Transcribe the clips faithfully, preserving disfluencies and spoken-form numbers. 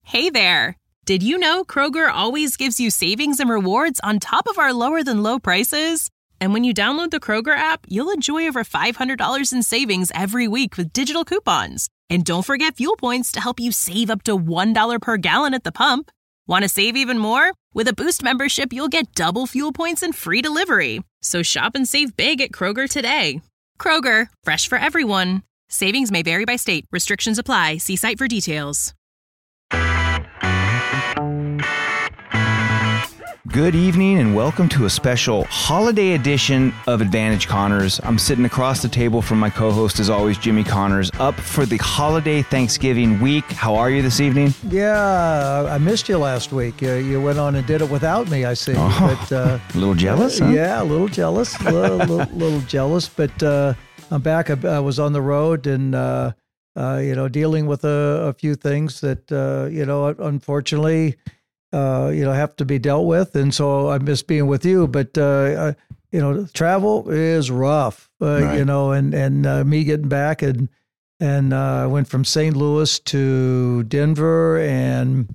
Hey there! Did you know Kroger always gives you savings and rewards on top of our lower-than-low prices? And when you download the Kroger app, you'll enjoy over five hundred dollars in savings every week with digital coupons. And don't forget fuel points to help you save up to one dollar per gallon at the pump. Want to save even more? With a Boost membership, you'll get double fuel points and free delivery. So shop and save big at Kroger today. Kroger, fresh for everyone. Savings may vary by state. Restrictions apply. See site for details. Good evening and welcome to a special holiday edition of Advantage Connors. I'm sitting across the table from my co-host, as always, Jimmy Connors, up for the holiday Thanksgiving week. How are you this evening? Yeah, I missed you last week. Uh, you went on and did it without me, I see. Oh, but, uh, a little jealous, uh, huh? Yeah, a little jealous, a little, little, little jealous. But uh, I'm back. I, I was on the road and, uh, uh, you know, dealing with a, a few things that, uh, you know, unfortunately, uh, you know, have to be dealt with. And so I miss being with you. But, uh, I, you know, travel is rough, uh, Right. you know, and, and uh, me getting back and, and uh, I went from Saint Louis to Denver and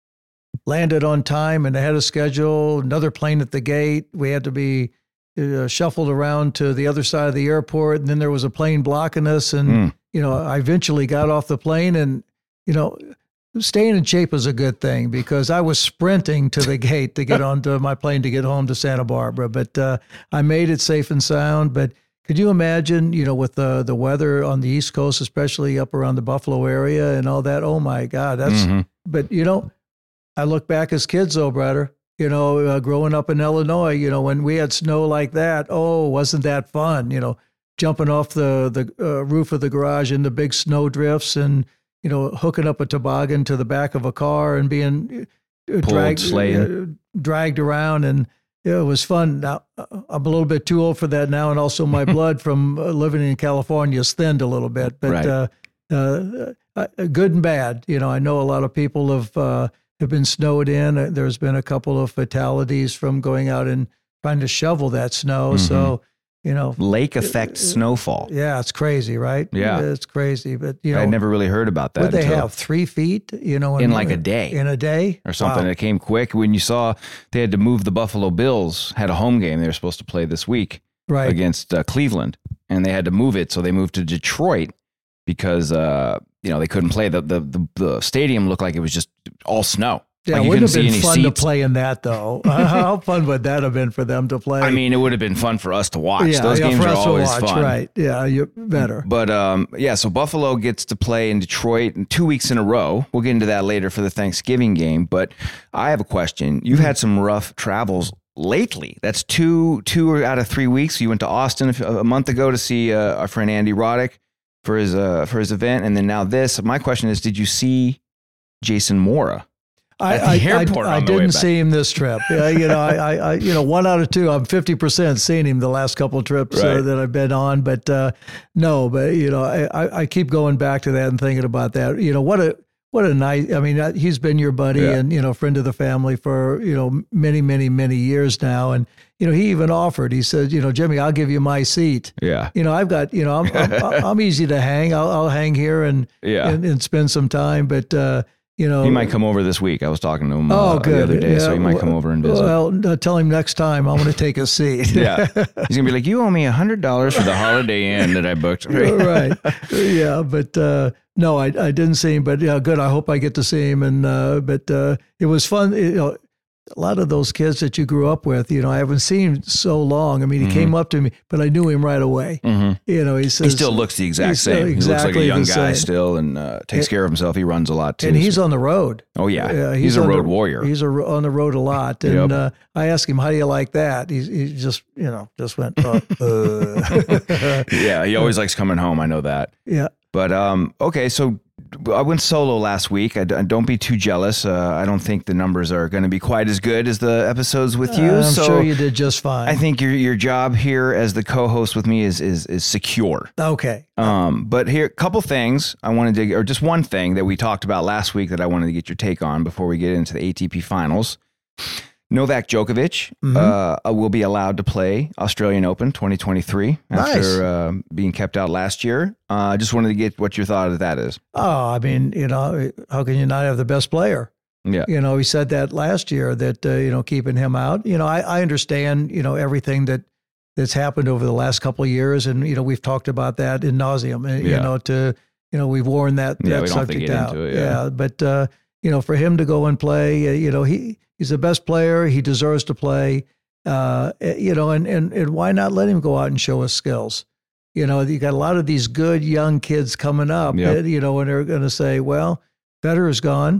landed on time and ahead of schedule. Another plane at the gate. We had to be uh, shuffled around to the other side of the airport. And then there was a plane blocking us. And, Mm. you know, I eventually got off the plane and, you know, staying in shape is a good thing because I was sprinting to the gate to get onto my plane to get home to Santa Barbara. But uh, I made it safe and sound. But could you imagine, you know, with the the weather on the East Coast, especially up around the Buffalo area and all that? Oh my God, that's. Mm-hmm. But you know, I look back as kids, though, brother. You know, uh, growing up in Illinois, you know, when we had snow like that, oh, wasn't that fun? You know, jumping off the the uh, roof of the garage into big snow drifts and, you know, hooking up a toboggan to the back of a car and being uh, dragged, uh, dragged around. And yeah, it was fun. Now, I'm a little bit too old for that now. And also my blood from uh, living in California has thinned a little bit. But Right. uh, uh, uh, good and bad. You know, I know a lot of people have, uh, have been snowed in. There's been a couple of fatalities from going out and trying to shovel that snow. Mm-hmm. So, you know, Lake effect snowfall. yeah, it's crazy, right? Yeah. It's crazy. But, you know, I never really heard about that. what they until- have, three feet, you know, In like a day. In a day? or something Wow. that came quick. When you saw they had to move the Buffalo Bills, had a home game they were supposed to play this week Right. against uh, Cleveland, and they had to move it. So they moved to Detroit because, uh, you know, they couldn't play. The, the, the, the stadium looked like it was just all snow. Yeah, Like you wouldn't couldn't have see been any fun to seats. play in that, though. How fun would that have been for them to play? I mean, it would have been fun for us to watch. yeah, Those yeah, games for are us to always watch, fun. right? Yeah, you're better. But um, yeah, so Buffalo gets to play in Detroit in two weeks in a row. We'll get into that later for the Thanksgiving game. But I have a question. You've had some rough travels lately. That's two two out of three weeks. You went to Austin a, f- a month ago to see uh, our friend Andy Roddick for his uh, for his event, and then now this. My question is, did you see Jason Mora? I, at the I, airport I, I on the way didn't back? see him this trip. Yeah, you know, I, I, I, you know, one out of two. I'm fifty percent seeing him the last couple of trips uh, Right. that I've been on, but uh, no, but you know, I, I, I keep going back to that and thinking about that. You know, what a what a nice. I mean, uh, he's been your buddy Yeah. and you know, friend of the family for you know many, many, many years now, and you know, he even offered. He said, you know, Jimmy, I'll give you my seat. Yeah. You know, I've got, you know, I'm I'm, I'm easy to hang. I'll, I'll hang here and, Yeah. and and spend some time, but. uh You know, He might come over this week. I was talking to him Oh, uh, good. the other day, so Yeah, he might come well- over and visit. Well, uh, tell him next time I'm going to take a seat. Yeah. He's going to be like, you owe me one hundred dollars for the Holiday Inn that I booked. right. Yeah, but uh, no, I, I didn't see him. But yeah, good. I hope I get to see him. And uh, but uh, it was fun. You know, a lot of those kids that you grew up with, you know, I haven't seen him so long. I mean, he Mhm. came up to me, but I knew him right away. Mm-hmm. You know, he says He still looks the exact he's still same. He looks like a exactly young the guy same. still and uh, takes And- care of himself. He runs a lot too. and he's so- on the road. oh, yeah. Yeah, he's, a on road the, warrior. He's a, on the road a lot. And Yep. uh, I asked him, how do you like that? He, he just, you know, just went, uh, uh. yeah, he always likes coming home. I know that. Yeah. But, um, okay, so I went solo last week. I, I- don't be too jealous. Uh, I don't think the numbers are going to be quite as good as the episodes with you. I'm so sure you did just fine. I think your your job here as the co-host with me is is is secure. Okay. Um, but here, a couple things I wanted to, or just one thing that we talked about last week that I wanted to get your take on before we get into the A T P finals. Novak Djokovic Mhm. uh, will be allowed to play Australian Open twenty twenty-three Nice. after uh, being kept out last year. I uh, just wanted to get what your thought of that is. Oh, I mean, you know, how can you not have the best player? Yeah. You know, he said that last year that, uh, you know, keeping him out. You know, I, I understand, you know, everything that that's happened over the last couple of years. And, you know, we've talked about that in nauseum, uh, you Yeah. know, to, you know, we've worn that, Yeah, that we don't have to subject get out. into it, yeah. But, uh, you know, for him to go and play, uh, you know, he, he's the best player. He deserves to play, uh, you know, and, and, and why not let him go out and show his skills? You know, you got a lot of these good young kids coming up, Yep. that, you know, and they're going to say, well, Federer's gone.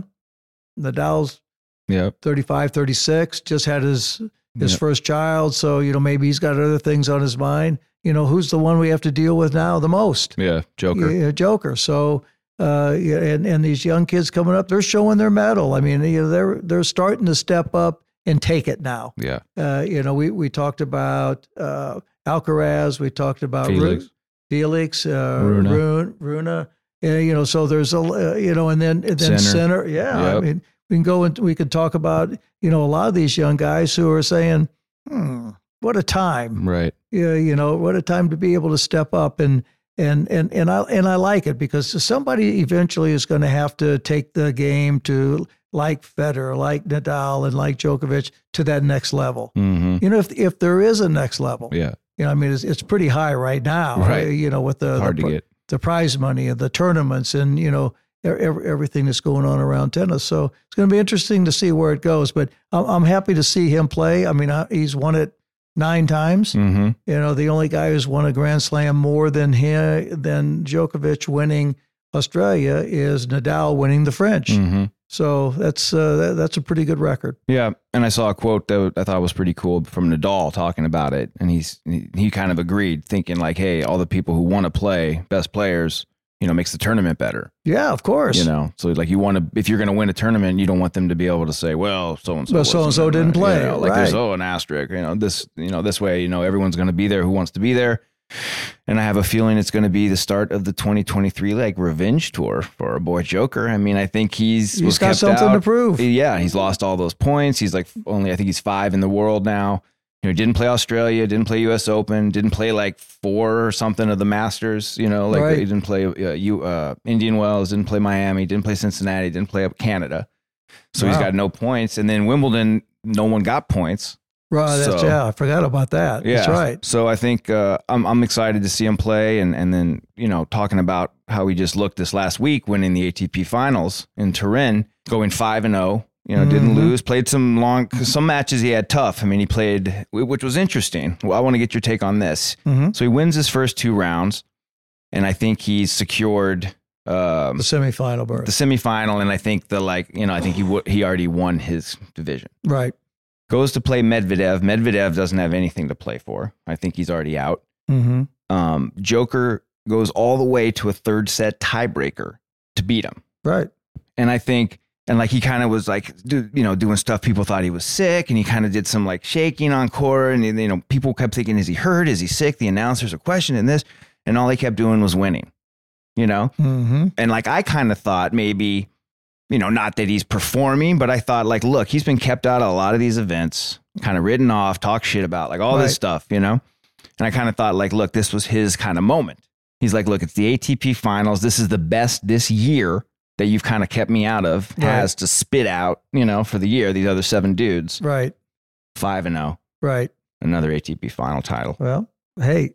Nadal's Yeah. thirty-five, thirty-six, just had his his Yep. first child. So, you know, maybe he's got other things on his mind. You know, who's the one we have to deal with now the most? Yeah. Joker. Yeah, Joker. So, uh, yeah, and, and these young kids coming up, they're showing their mettle. I mean, you know, they're, they're starting to step up and take it now. Yeah. Uh, you know, we, we talked about uh, Alcaraz. We talked about Felix. Ru- Felix, uh, Runa. Runa. Runa. Uh, you know, so there's a, uh, you know, and then, and then Sinner. Sinner. Yeah. I Yep. mean, we can go and we can talk about, you know, a lot of these young guys who are saying, hmm, what a time. Right. Yeah, you know, what a time to be able to step up and and and and I and I like it because somebody eventually is going to have to take the game to like Federer, like Nadal, and like Djokovic to that next level. Mm-hmm. You know, if if there is a next level, Yeah. you know, I mean, it's it's pretty high right now. Right. uh, You know, with the Hard the, to get. the prize money and the tournaments and you know every, everything that's going on around tennis. So it's going to be interesting to see where it goes. But I'm, I'm happy to see him play. I mean, I, he's won it nine times. Mm-hmm. You know, the only guy who's won a Grand Slam more than him, than Djokovic winning Australia is Nadal winning the French. Mm-hmm. So that's uh, that, that's a pretty good record. Yeah, and I saw a quote that I thought was pretty cool from Nadal talking about it, and he's he, he kind of agreed, thinking like, "Hey, all the people who want to play, best players, you know, makes the tournament better." Yeah, of course. You know, so like you want to, if you're going to win a tournament, you don't want them to be able to say, "Well, so and so, Well, so-and-so didn't play," You know, like there's right. oh an asterisk, you know, this, you know, this way, you know, everyone's going to be there who wants to be there. And I have a feeling it's going to be the start of the twenty twenty-three like revenge tour for our boy Joker. I mean, I think he's He's was got kept something out. to prove. Yeah, he's lost all those points. He's like only, I think he's five in the world now. You know, didn't play Australia, didn't play U S Open, didn't play like four or something of the Masters. You know, like Right. he didn't play uh, you uh, Indian Wells, didn't play Miami, didn't play Cincinnati, didn't play up Canada. So he's Wow. got no points. And then Wimbledon, no one got points. Right, that's, So- yeah, I forgot about that. Yeah, That's right. So I think uh, I'm I'm excited to see him play, and and then you know talking about how he just looked this last week, winning the A T P Finals in Turin, going five and zero. You know, didn't Mhm. lose. Played some long some matches he had tough. I mean, he played, which was interesting. Well, I want to get your take on this. Mhm. So he wins his first two rounds, and I think he's secured um, The semifinal berth. the semifinal, and I think the like you know I think he w- he already won his division. Right. Goes to play Medvedev. Medvedev doesn't have anything to play for. I think he's already out. Mm-hmm. Um, Joker goes all the way to a third set tiebreaker to beat him. Right. And I think, and like he kind of was like, do, you know, doing stuff. People thought he was sick, and he kind of did some like shaking on court. And, you know, people kept thinking, is he hurt? Is he sick? The announcers are questioning this. And all he kept doing was winning, you know? Mm-hmm. And like I kind of thought maybe, you know, not that he's performing, but I thought like, look, he's been kept out of a lot of these events, kind of written off, talk shit about like all Right. this stuff, you know? And I kind of thought like, look, this was his kind of moment. He's like, look, it's the A T P Finals. This is the best this year that you've kind of kept me out of, Right. has to spit out, you know, for the year, these other seven dudes, Right. five and oh, Right. another A T P final title. Well, hey,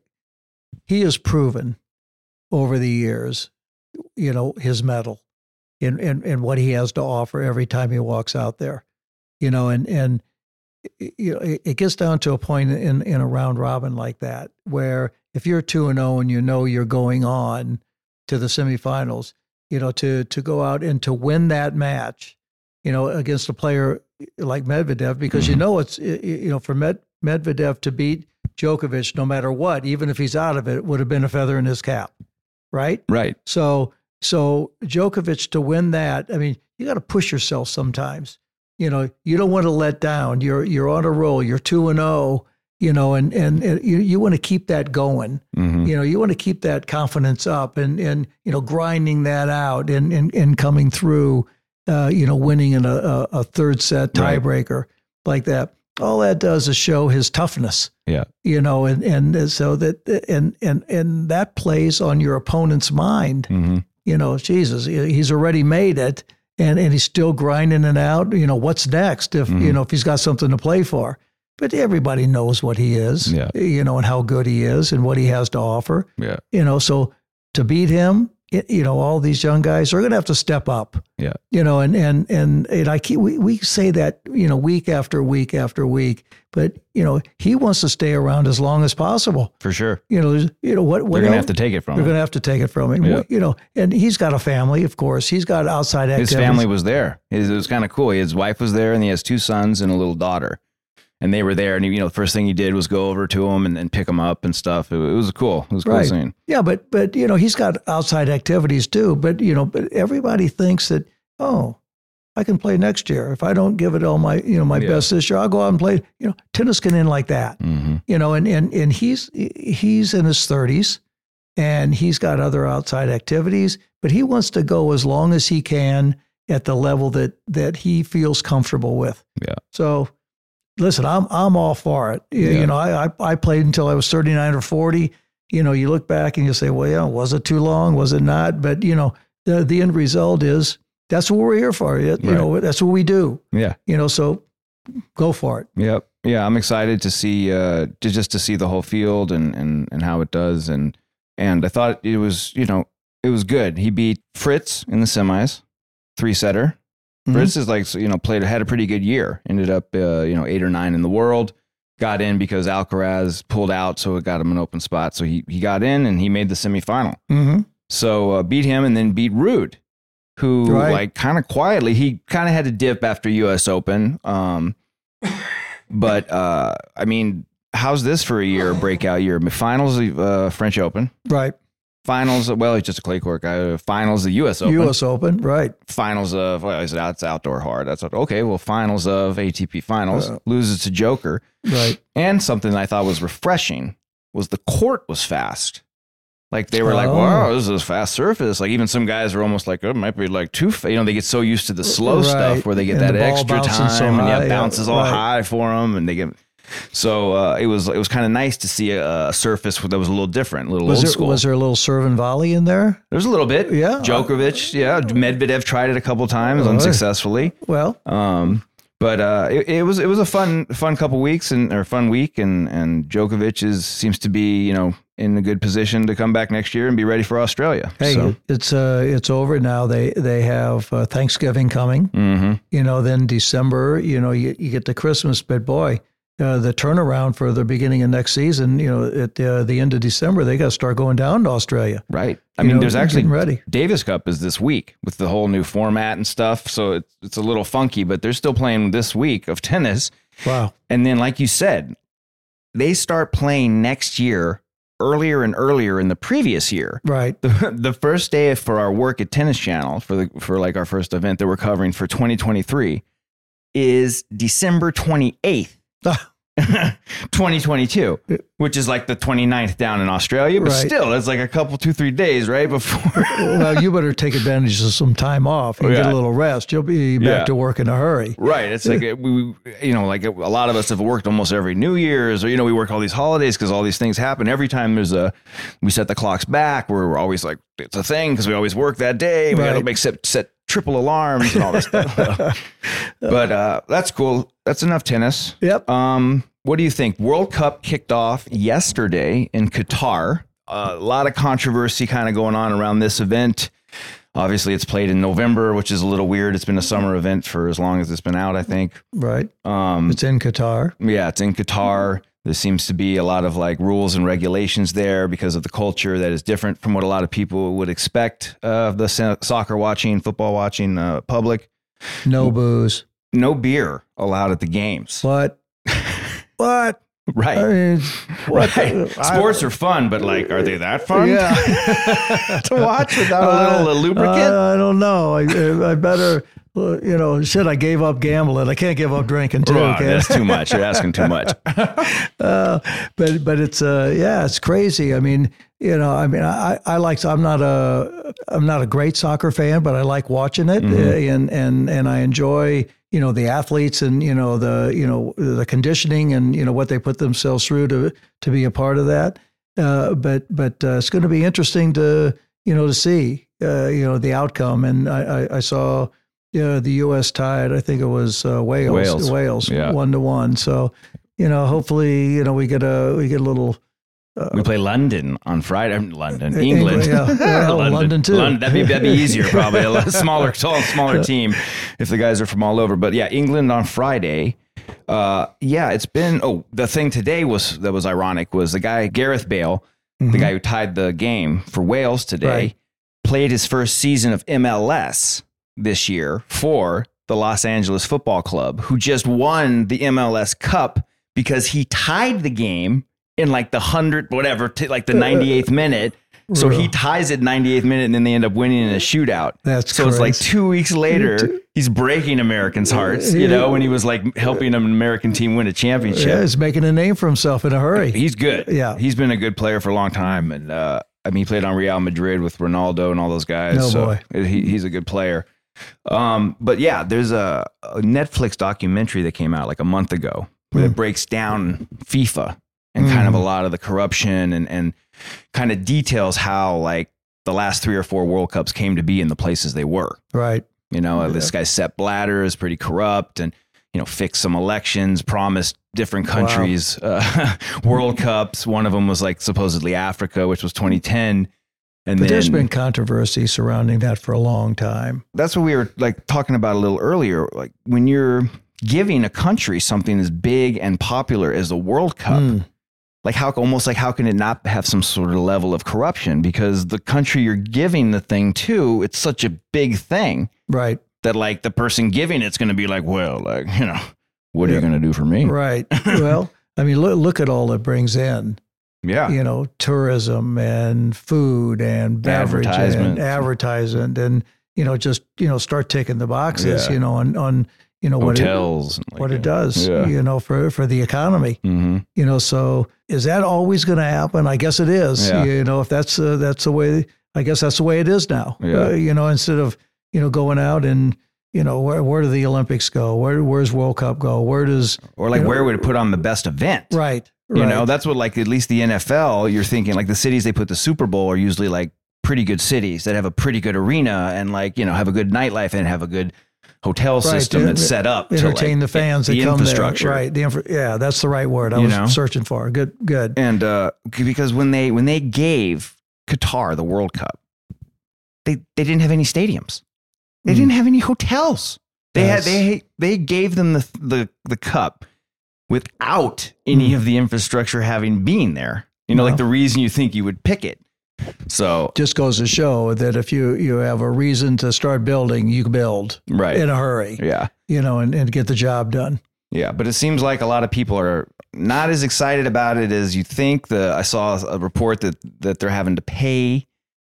he has proven over the years, you know, his mettle and, and, and what he has to offer every time he walks out there, you know, and, and, you know, it it gets down to a point in, in a round robin like that, where if you're two and oh and you know you're going on to the semifinals, you know, to, to go out and to win that match, you know, against a player like Medvedev, because you know, it's, you know, for Med, Medvedev to beat Djokovic, no matter what, even if he's out of it, would have been a feather in his cap. Right. Right. So, so Djokovic to win that, I mean, you got to push yourself sometimes. You know, you don't want to let down. You're you're on a roll. You're two and zero. You know, and and, and you you want to keep that going. Mm-hmm. You know, you want to keep that confidence up, and and you know, grinding that out, and and, and coming through. Uh, you know, winning in a, a, a third set Right. tiebreaker. like that. All that does is show his toughness. Yeah. You know, and, and so that, and, and, and that plays on your opponent's mind. Mm-hmm. You know, Jesus, he's already made it and, and he's still grinding it out. You know, what's next if, Mm-hmm. you know, if he's got something to play for. But everybody knows what he is, Yeah. you know, and how good he is and what he has to offer. Yeah. You know, so to beat him, it, you know, all these young guys are going to have to step up. Yeah. You know, and and and, and I keep, we, we say that, you know, week after week after week, but you know, he wants to stay around as long as possible. For sure. You know, there's- you know what, what They're going to else- have to take it from They're him. going to have to take it from him. Yeah. You know, and he's got a family, of course. He's got outside activities. His family was there. His, it was kind of cool. His wife was there, and he has two sons and a little daughter. And they were there, and he, you know, the first thing he did was go over to him and, and pick him up and stuff. It, it was cool. It was a cool Right. scene. Yeah, but but you know, he's got outside activities too. But you know, but everybody thinks that, oh, I can play next year. If I don't give it all my, you know, my Yeah. best this year, I'll go out and play. You know, tennis can end like that. Mm-hmm. You know, and and and he's he's in his thirties, and he's got other outside activities, but he wants to go as long as he can at the level that that he feels comfortable with. Yeah. So, listen, I'm I'm all for it. You, Yeah. you know, I, I I played until I was thirty-nine or forty. You know, you look back and you say, well, yeah, was it too long? Was it not? But you know, the the end result is that's what we're here for. You, you Right. know, that's what we do. Yeah. You know, so go for it. Yep. Yeah, I'm excited to see uh to just to see the whole field and and and how it does and and I thought it was, you know, it was good. He beat Fritz in the semis, three setter. Mhm. Fritz is like, you know, played had a pretty good year. Ended up uh, you know, eight or nine in the world. Got in because Alcaraz pulled out, so it got him an open spot. So he he got in and he made the semifinal. Mm-hmm. So uh, beat him and then beat Ruud, who Right. like kind of quietly, he kind of had to dip after U S Open. Um, but uh, I mean, how's this for a year, breakout year? Finals of uh, French Open, Right. finals. Well, he's just a clay court guy. Finals of U S Open, U S Open. Right. finals of well, it's, it's outdoor hard. That's what, okay. Well, finals of A T P Finals, Uh, loses to Joker, Right. and something I thought was refreshing was the court was fast. Like they were like, Oh. wow, this is a fast surface. Like even some guys were almost like, oh, it might be like too, fa-. you know, they get so used to the slow Right. stuff where they get And that the ball extra bouncing time so and yeah, high, it yeah, bounces all right. high for them, and they get. So uh, it was it was kind of nice to see a, a surface that was a little different, a little Was old there school. was there a little serve and volley in there? There was a little bit, Yeah. Djokovic, yeah, Medvedev tried it a couple times Oh, unsuccessfully. Well, Um, but uh, it, it was it was a fun fun couple weeks and or fun week, and and Djokovic is seems to be you know in a good position to come back next year and be ready for Australia. hey, So, it's uh it's over now. They they have uh, Thanksgiving coming. mhm. You know, then December. You know, you, you get to Christmas, but boy, uh, the turnaround for the beginning of next season. You know, at uh, the end of December, they got to start going down to Australia. Right. I You mean, know, there's actually getting ready. Davis Cup is this week with the whole new format and stuff. So it's it's a little funky, but they're still playing this week of tennis. Wow. And then, like you said, they start playing next year earlier and earlier in the previous year. Right. The, the first day for our work at Tennis Channel for the for like our first event that we're covering for twenty twenty-three is December twenty-eighth. twenty twenty-two, which is like the twenty-ninth down in Australia, but Right. still, it's like a couple, two, three days right before. Well, you better take advantage of some time off and Oh, get yeah. a little rest. You'll be back Yeah. to work in a hurry. Right. It's like, we, we- you know, like a lot of us have worked almost every New Year's or, you know, we work all these holidays because all these things happen. Every time there's a, we set the clocks back, we're, we're always like, it's a thing because we always work that day. We got to Right. make set, set triple alarms and all this stuff. But uh, that's cool. That's enough tennis. Yep. Um, what do you think? World Cup kicked off yesterday in Qatar. Uh, a lot of controversy kind of going on around this event. Obviously, it's played in November, which is a little weird. It's been a summer event for as long as it's been out, I think. Right. Um, It's in Qatar. yeah, it's in Qatar. There seems to be a lot of like rules and regulations there because of the culture that is different from what a lot of people would expect of the so- soccer watching, football watching uh, public. No booze. No beer allowed at the games. What? What? Right. I mean, what? Right. I- Sports are fun, but like, are they that fun Yeah. to watch without a little uh, lubricant? I, I don't know. I, I better, uh, you know, shit, I gave up gambling. I can't give up drinking too. Oh, can that's I? too much. You're asking too much. uh, but but it's uh yeah, it's crazy. I mean, You know, I mean, I, I like, I'm not a, I'm not a great soccer fan, but I like watching it mm-hmm. and, and, and I enjoy, you know, the athletes and, you know, the, you know, the conditioning and, you know, what they put themselves through to, to be a part of that. Uh, but, but uh, it's going to be interesting to, you know, to see, uh, you know, the outcome. And I, I, I saw, yeah, the U S tied, I think it was uh, Wales, Wales, Wales yeah. one to one. So, you know, hopefully, you know, we get a, we get a little, Uh, we play London on Friday. London, England, England yeah. Well, London. London too. London, that'd be that'd be easier, probably a lot smaller, smaller team if the guys are from all over. But yeah, England on Friday. Uh, yeah, it's been. Oh, the thing today was that was ironic was the guy Gareth Bale, mm-hmm. the guy who tied the game for Wales today, right. played his first season of M L S this year for the Los Angeles Football Club, who just won the M L S Cup because he tied the game in like the hundred, whatever, t- like the ninety-eighth minute. So he ties it ninety-eighth minute and then they end up winning in a shootout. That's so crazy. It's like two weeks later, he's breaking Americans' hearts, you know, when he was like helping an American team win a championship. Yeah, he's making a name for himself in a hurry. He's good. Yeah. He's been a good player for a long time. And uh, I mean, he played on Real Madrid with Ronaldo and all those guys. No so boy. He, he's a good player. Um, but yeah, there's a, a Netflix documentary that came out like a month ago where mm. it breaks down FIFA. And kind of a lot of the corruption and, and kind of details how like the last three or four World Cups came to be in the places they were. Right. You know, yeah. this guy Sepp Blatter is pretty corrupt and, you know, fixed some elections, promised different countries wow. uh, World Cups. One of them was like supposedly Africa, which was twenty ten. And but then, there's been controversy surrounding that for a long time. That's what we were like talking about a little earlier. Like when you're giving a country something as big and popular as the World Cup, mm. like how almost like how can it not have some sort of level of corruption? Because the country you're giving the thing to, it's such a big thing. Right. That like the person giving it's going to be like, well, like, you know, what yeah. are you going to do for me? Right. Well, I mean, look, look at all it brings in. Yeah. You know, tourism and food and beverage and advertisement and, you know, just, you know, start ticking the boxes, yeah. you know, on, on, you know, hotels, what it, like what a, it does, yeah. you know, for, for the economy, mm-hmm. you know, so is that always going to happen? I guess it is, yeah. you know, if that's, uh, that's the way, I guess that's the way it is now, yeah. uh, you know, instead of, you know, going out and, you know, where, where do the Olympics go? Where, where's World Cup go? Where does, or like, you know, where would it put on the best event? Right. You right. know, that's what like, at least the N F L, you're thinking like the cities they put the Super Bowl are usually like pretty good cities that have a pretty good arena and like, you know, have a good nightlife and have a good hotel system right. that's set up entertain to like, the fans the that come infrastructure. there. Right. The infra- yeah, that's the right word I you was know? searching for. Good, good. And uh, because when they when they gave Qatar the World Cup, they they didn't have any stadiums. They mm. didn't have any hotels. They yes. had they they gave them the the the cup without any mm. of the infrastructure having been there. You know, no. like the reason you think you would pick it. So just goes to show that if you, you have a reason to start building, you build right. in a hurry. Yeah. You know, and, and get the job done. Yeah. But it seems like a lot of people are not as excited about it as you think. The I saw a report that, that they're having to pay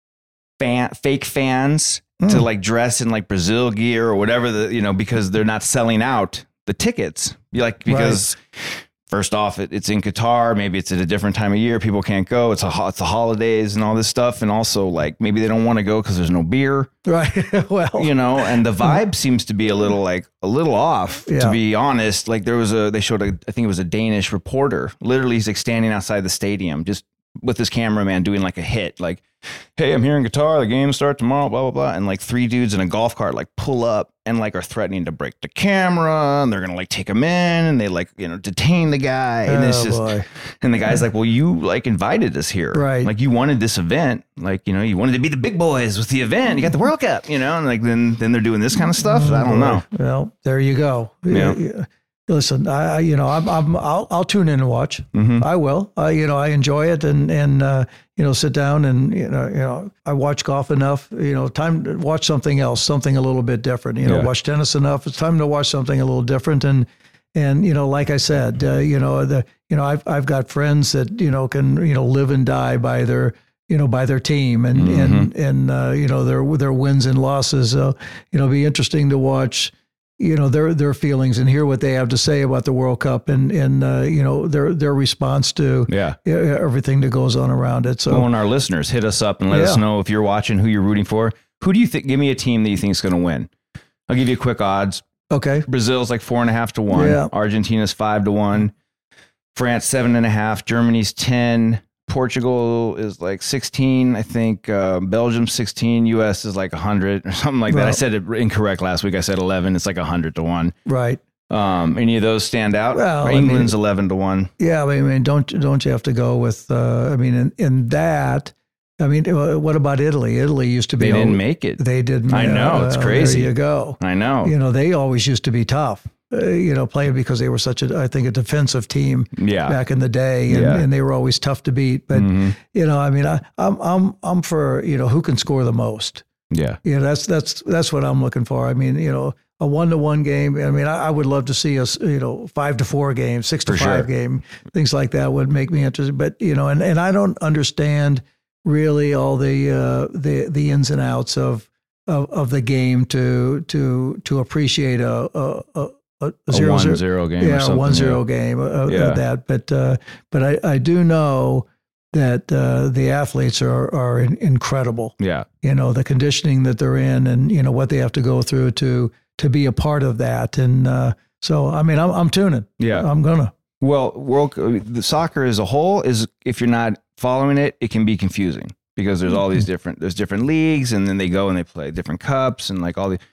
fan, fake fans mm. to like dress in like Brazil gear or whatever, the you know, because they're not selling out the tickets. You like, because right. First off, it, it's in Qatar. Maybe it's at a different time of year. People can't go. It's a it's the holidays and all this stuff. And also, like, maybe they don't want to go because there's no beer. Right. Well, you know, and the vibe seems to be a little like a little off, yeah. to be honest. Like there was a they showed a I think it was a Danish reporter. Literally, he's like standing outside the stadium, just with his cameraman doing like a hit, like, "Hey, I'm here in Qatar. The games start tomorrow." Blah blah blah. And like three dudes in a golf cart like pull up and like are threatening to break the camera, and they're gonna like take him in, and they like you know detain the guy, and oh, it's just boy. And the guy's like, "Well, you like invited us here, right? Like you wanted this event, like you know you wanted to be the big boys with the event. You got the World Cup, you know, and like then then they're doing this kind of stuff. Oh, I don't boy. know. Well, there you go. Yeah. yeah. Listen, I, you know, I'm, I'm, I'll, I'll tune in and watch. Mm-hmm. I will. I, you know, I enjoy it, and and uh, you know, sit down and you know, you know, I watch golf enough. You know, time to watch something else, something a little bit different. You know, yeah. watch tennis enough. It's time to watch something a little different. And and you know, like I said, uh, you know, the you know, I've I've got friends that you know can you know live and die by their you know by their team and mm-hmm. and and uh, you know their their wins and losses. So you know, it'll be interesting to watch. you know, their their feelings and hear what they have to say about the World Cup and and uh, you know their their response to yeah. everything that goes on around it. So, well, and our listeners, hit us up and let yeah. us know if you're watching, who you're rooting for. Who do you think? Give me a team that you think is going to win. I'll give you quick odds. Okay, Brazil's like four and a half to one. Yeah. Argentina's five to one. France seven and a half. Germany's ten. Portugal is like sixteen, I think. Uh, Belgium sixteen. U S is like one hundred or something like well, that. I said it incorrect last week. I said eleven. It's like one hundred to one. Right. Um, any of those stand out? Well, England's I mean, eleven to one. Yeah, I mean, don't don't you have to go with? Uh, I mean, in, in that, I mean, what about Italy? Italy used to be. They didn't old, make it. They didn't. I know uh, it's crazy. There you go. I know. You know, they always used to be tough. Uh, you know, playing because they were such a, I think, a defensive team yeah. back in the day, and, yeah. and they were always tough to beat. But mm-hmm. you know, I mean, I, I'm I'm I'm for you know who can score the most. Yeah, you know, that's that's that's what I'm looking for. I mean, you know, a one to one game. I mean, I, I would love to see us, you know, five to four game, six to for five sure. game, things like that would make me interested. But you know, and, and I don't understand really all the uh, the the ins and outs of of, of the game to to to appreciate a. a, a A, a zero, one zero, zero game, yeah, or something, one zero yeah. game of, yeah. of that. But uh, but I, I do know that uh, the athletes are are in, incredible. Yeah, you know the conditioning that they're in, and you know what they have to go through to to be a part of that. And uh, so, I mean, I'm I'm tuning. Yeah, I'm gonna. Well, world the soccer as a whole is, if you're not following it, it can be confusing because there's all these different there's different leagues, and then they go and they play different cups and like all the.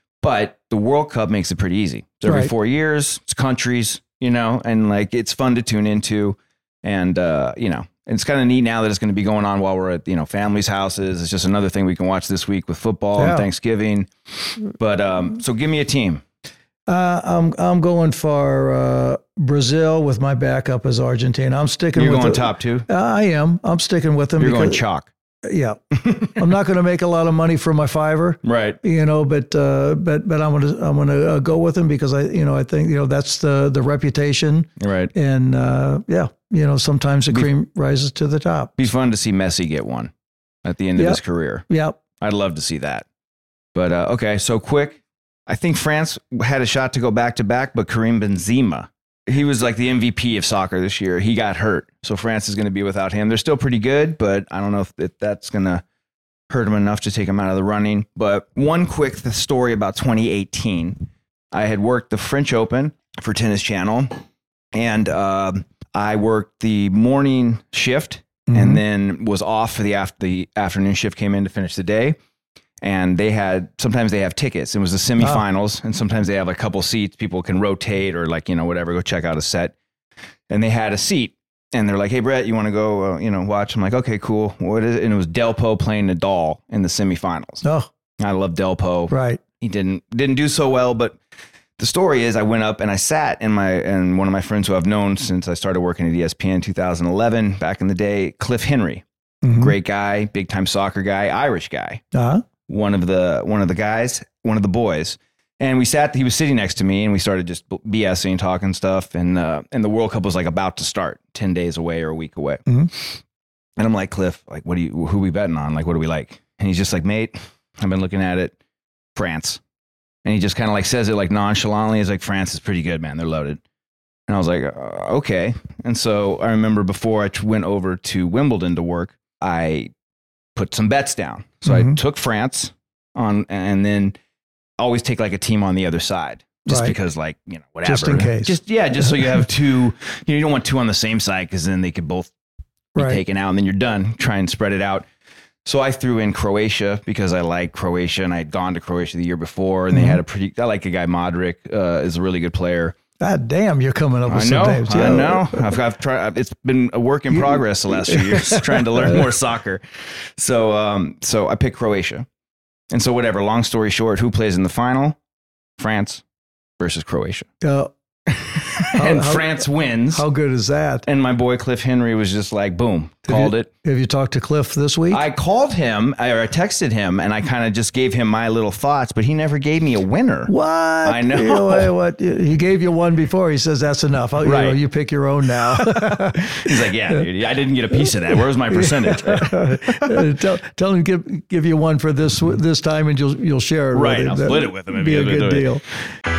But the World Cup makes it pretty easy. It's every Right. four years. It's countries, you know, and like it's fun to tune into, and uh, you know, and it's kind of neat now that it's going to be going on while we're at you know families' houses. It's just another thing we can watch this week with football Yeah. and Thanksgiving. But um, so give me a team. Uh, I'm I'm going for uh, Brazil with my backup as Argentina. I'm sticking. You're with going the, top two. I am. I'm sticking with them. You're because, going chalk. Yeah, I'm not going to make a lot of money for my fiver. Right. You know, but uh, but but I'm gonna I'm gonna uh, go with them because I you know I think you know that's the the reputation. Right. And uh, yeah, you know sometimes the cream rises to the top. Be fun to see Messi get one at the end Yep. of his career. Yeah. I'd love to see that. But uh, okay, so quick. I think France had a shot to go back to back, but Karim Benzema, he was like the M V P of soccer this year. He got hurt, so France is going to be without him. They're still pretty good, but I don't know if, if that's going to hurt him enough to take him out of the running. But one quick story about twenty eighteen. I had worked the French Open for Tennis Channel, and um, I worked the morning shift, Mhm. and then was off for the after the afternoon shift. Came in to finish the day. And they had, sometimes they have tickets. It was the semifinals, and sometimes they have a couple seats. People can rotate or like, you know, whatever, go check out a set. And they had a seat, and they're like, hey, Brett, you want to go, uh, you know, watch? I'm like, okay, cool. What is it? And it was Delpo playing Nadal in the semifinals. Oh, I love Delpo. right. He didn't, didn't do so well, but the story is I went up and I sat in my, and one of my friends who I've known since I started working at E S P N two thousand eleven, back in the day, Cliff Henry, Mhm. great guy, big time soccer guy, Irish guy. Uh-huh. One of the one of the guys, one of the boys, and we sat. He was sitting next to me, and we started just BSing, talking stuff. And uh, and the World Cup was like about to start, ten days away or a week away. Mhm. And I'm like, Cliff, like, what do you? Who are we betting on? Like, what do we like? And he's just like, mate, I've been looking at it, France. And he just kind of like says it like nonchalantly. He's like, France is pretty good, man. They're loaded. And I was like, uh, okay. And so I remember before I went over to Wimbledon to work, I put some bets down. So Mhm. I took France on, and then always take like a team on the other side, just Right. because, like, you know, whatever. Just in case. Just yeah, just so you have two. You know, you don't want two on the same side because then they could both be Right. taken out, and then you're done. Try and spread it out. So I threw in Croatia because I like Croatia, and I had gone to Croatia the year before, and Mhm. they had a pretty. I like a guy Modric uh, is a really good player. God damn, you're coming up with I some know, names. I Yeah. know. I've, I've tried. It's been a work in You- progress the last few years, trying to learn more soccer. So, um, so I picked Croatia, and so whatever. Long story short, who plays in the final? France versus Croatia, Uh, and how- France wins. how good is that? and my boy Cliff Henry was just like, boom, Have called you, it. Have you talked to Cliff this week? I called him, I- or I texted him, and I kind of just gave him my little thoughts, but he never gave me a winner. What? I know. You know, what? He gave you one before. He says that's enough. You, Right. know, you pick your own now. He's like, yeah, dude, I didn't get a piece of that. Where was my percentage? tell, tell him give give you one for this this time, and you'll you'll share it. Right, with him. I'll split it with him if Be he a doesn't good do it. deal.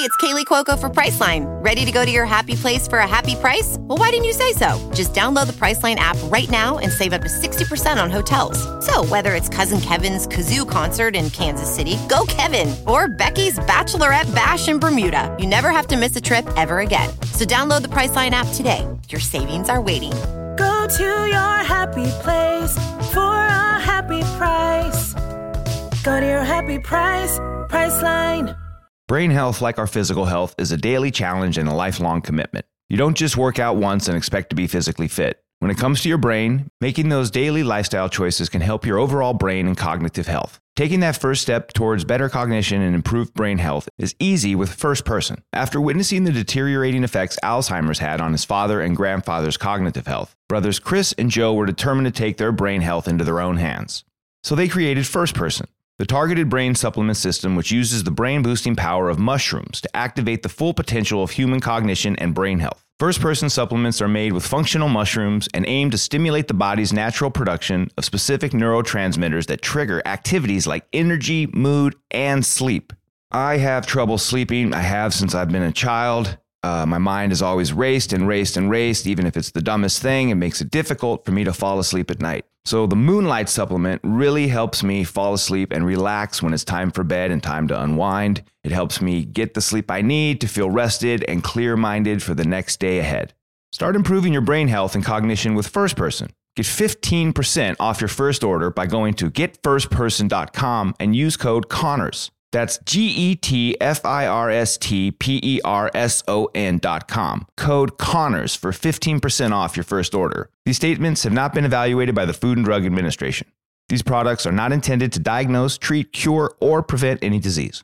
it's Kaylee Cuoco for Priceline. Ready to go to your happy place for a happy price? Well, why didn't you say so? Just download the Priceline app right now and save up to sixty percent on hotels. So whether it's Cousin Kevin's Kazoo Concert in Kansas City, go Kevin, or Becky's Bachelorette Bash in Bermuda, you never have to miss a trip ever again. So download the Priceline app today. Your savings are waiting. Go to your happy place for a happy price. Go to your happy price, Priceline. Brain health, like our physical health, is a daily challenge and a lifelong commitment. You don't just work out once and expect to be physically fit. When it comes to your brain, making those daily lifestyle choices can help your overall brain and cognitive health. Taking that first step towards better cognition and improved brain health is easy with First Person. After witnessing the deteriorating effects Alzheimer's had on his father and grandfather's cognitive health, brothers Chris and Joe were determined to take their brain health into their own hands. So they created First Person, the targeted brain supplement system which uses the brain-boosting power of mushrooms to activate the full potential of human cognition and brain health. First-person supplements are made with functional mushrooms and aim to stimulate the body's natural production of specific neurotransmitters that trigger activities like energy, mood, and sleep. I have trouble sleeping. I have since I've been a child. Uh, my mind has always raced and raced and raced. Even if it's the dumbest thing, it makes it difficult for me to fall asleep at night. So the Moonlight supplement really helps me fall asleep and relax when it's time for bed and time to unwind. It helps me get the sleep I need to feel rested and clear-minded for the next day ahead. Start improving your brain health and cognition with First Person. Get fifteen percent off your first order by going to get first person dot com and use code Connors. That's G E T F I R S T P E R S O N dot com. Code Connors for fifteen percent off your first order. These statements have not been evaluated by the Food and Drug Administration. These products are not intended to diagnose, treat, cure, or prevent any disease.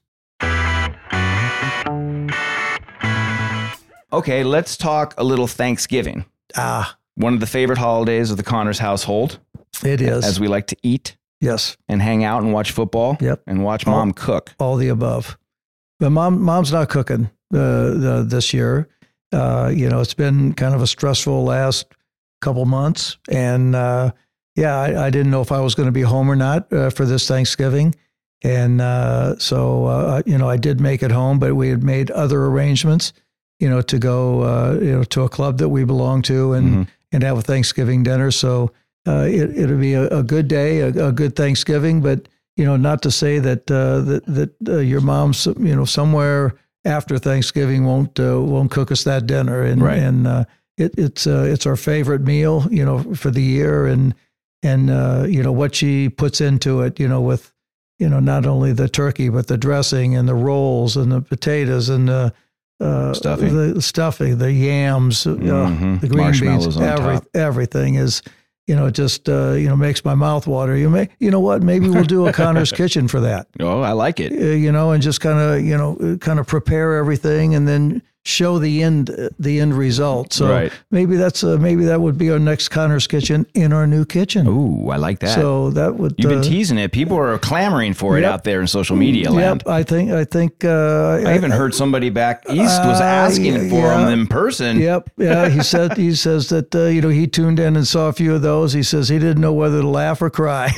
Okay, let's talk a little Thanksgiving. Ah, One of the favorite holidays of the Connors household. it is. As we like to eat. Yes. And hang out and watch football. Yep. And watch all, mom cook. All the above. But mom, mom's not cooking uh, the, this year. Uh, you know, it's been kind of a stressful last couple months. And uh, yeah, I, I didn't know if I was going to be home or not uh, for this Thanksgiving. And uh, so, uh, you know, I did make it home, but we had made other arrangements, you know, to go, uh, you know, to a club that we belong to and, mm-hmm. and have a Thanksgiving dinner. So, Uh, it, it'll be a, a good day, a, a good Thanksgiving, but, you know, not to say that, uh, that, that uh, your mom's, you know, somewhere after Thanksgiving won't, uh, won't cook us that dinner. And, right. and, uh, it, it's, uh, it's our favorite meal, you know, for the year and, and, uh, you know, what she puts into it, you know, with, you know, not only the turkey, but the dressing and the rolls and the potatoes and the, uh, stuffing, the stuffing, the yams, mm-hmm. uh, the green beans, on every, top. everything is, you know, it just, uh, you know, makes my mouth water. You may, you know what, maybe we'll do a Connors Kitchen for that. Oh, I like it. Uh, you know, and just kind of, you know, kind of prepare everything and then show the end, the end result. So right. maybe that's, uh, maybe that would be our next Connors Kitchen in our new kitchen. Ooh, I like that. So that would, You've been uh, teasing it. People are clamoring for it yep. out there in social media land. Yep, I think, I think, uh, I even heard somebody back east was asking uh, for yeah. them in person. Yep. Yeah. He said, he says that, uh, you know, he tuned in and saw a few of those. He says he didn't know whether to laugh or cry.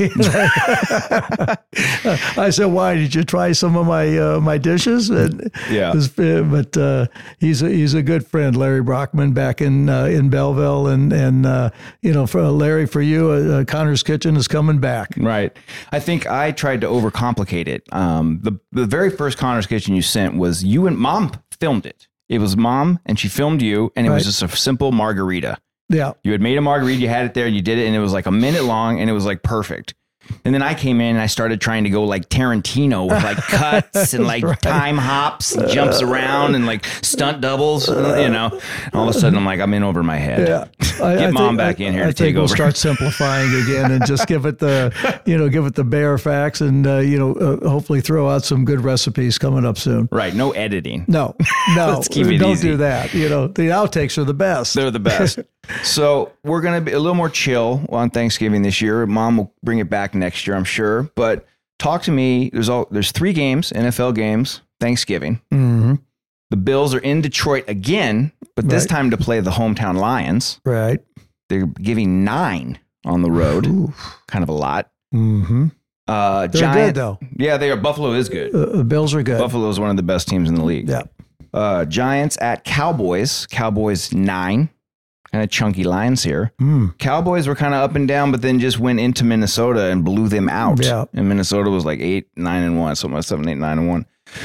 I said, why? Did you try some of my, uh, my dishes? And yeah. Was, but, uh, he's a, he's a good friend, Larry Brockman, back in, uh, in Belleville. And, and, uh, you know, for Larry, for you, uh, Connors Kitchen is coming back. Right. I think I tried to overcomplicate it. Um, the, the very first Connors Kitchen you sent was you and mom filmed it. It was mom and she filmed you and it right. was just a simple margarita. Yeah. You had made a margarita, you had it there, you did it, and it was like a minute long and it was like perfect. And then I came in and I started trying to go like Tarantino with like cuts and like right. time hops and jumps around and like stunt doubles, you know. And all of a sudden I'm like, I'm in over my head. Yeah. I, Get I mom think, back I, in here I to think take we'll over. Start simplifying again and just give it the, you know, give it the bare facts and, uh, you know, uh, hopefully throw out some good recipes coming up soon. Right. No editing. No, no, Let's keep it don't easy. do that. You know, the outtakes are the best. They're the best. So we're going to be a little more chill on Thanksgiving this year. Mom will bring it back next year, I'm sure. But talk to me. There's all there's three games, N F L games, Thanksgiving. Mm-hmm. The Bills are in Detroit again, but this Right. time to play the hometown Lions. Right. They're giving nine on the road. Ooh. Kind of a lot. Mm-hmm. Uh, They're Giant, good though. Yeah, they are. Buffalo is good. Uh, the Bills are good. Buffalo is one of the best teams in the league. Yeah. Uh, Giants at Cowboys. Cowboys nine. Kind of chunky lines here. Mm. Cowboys were kind of up and down, but then just went into Minnesota and blew them out. Yeah. And Minnesota was like eight, nine, and one. Something like seven, eight, nine, and one.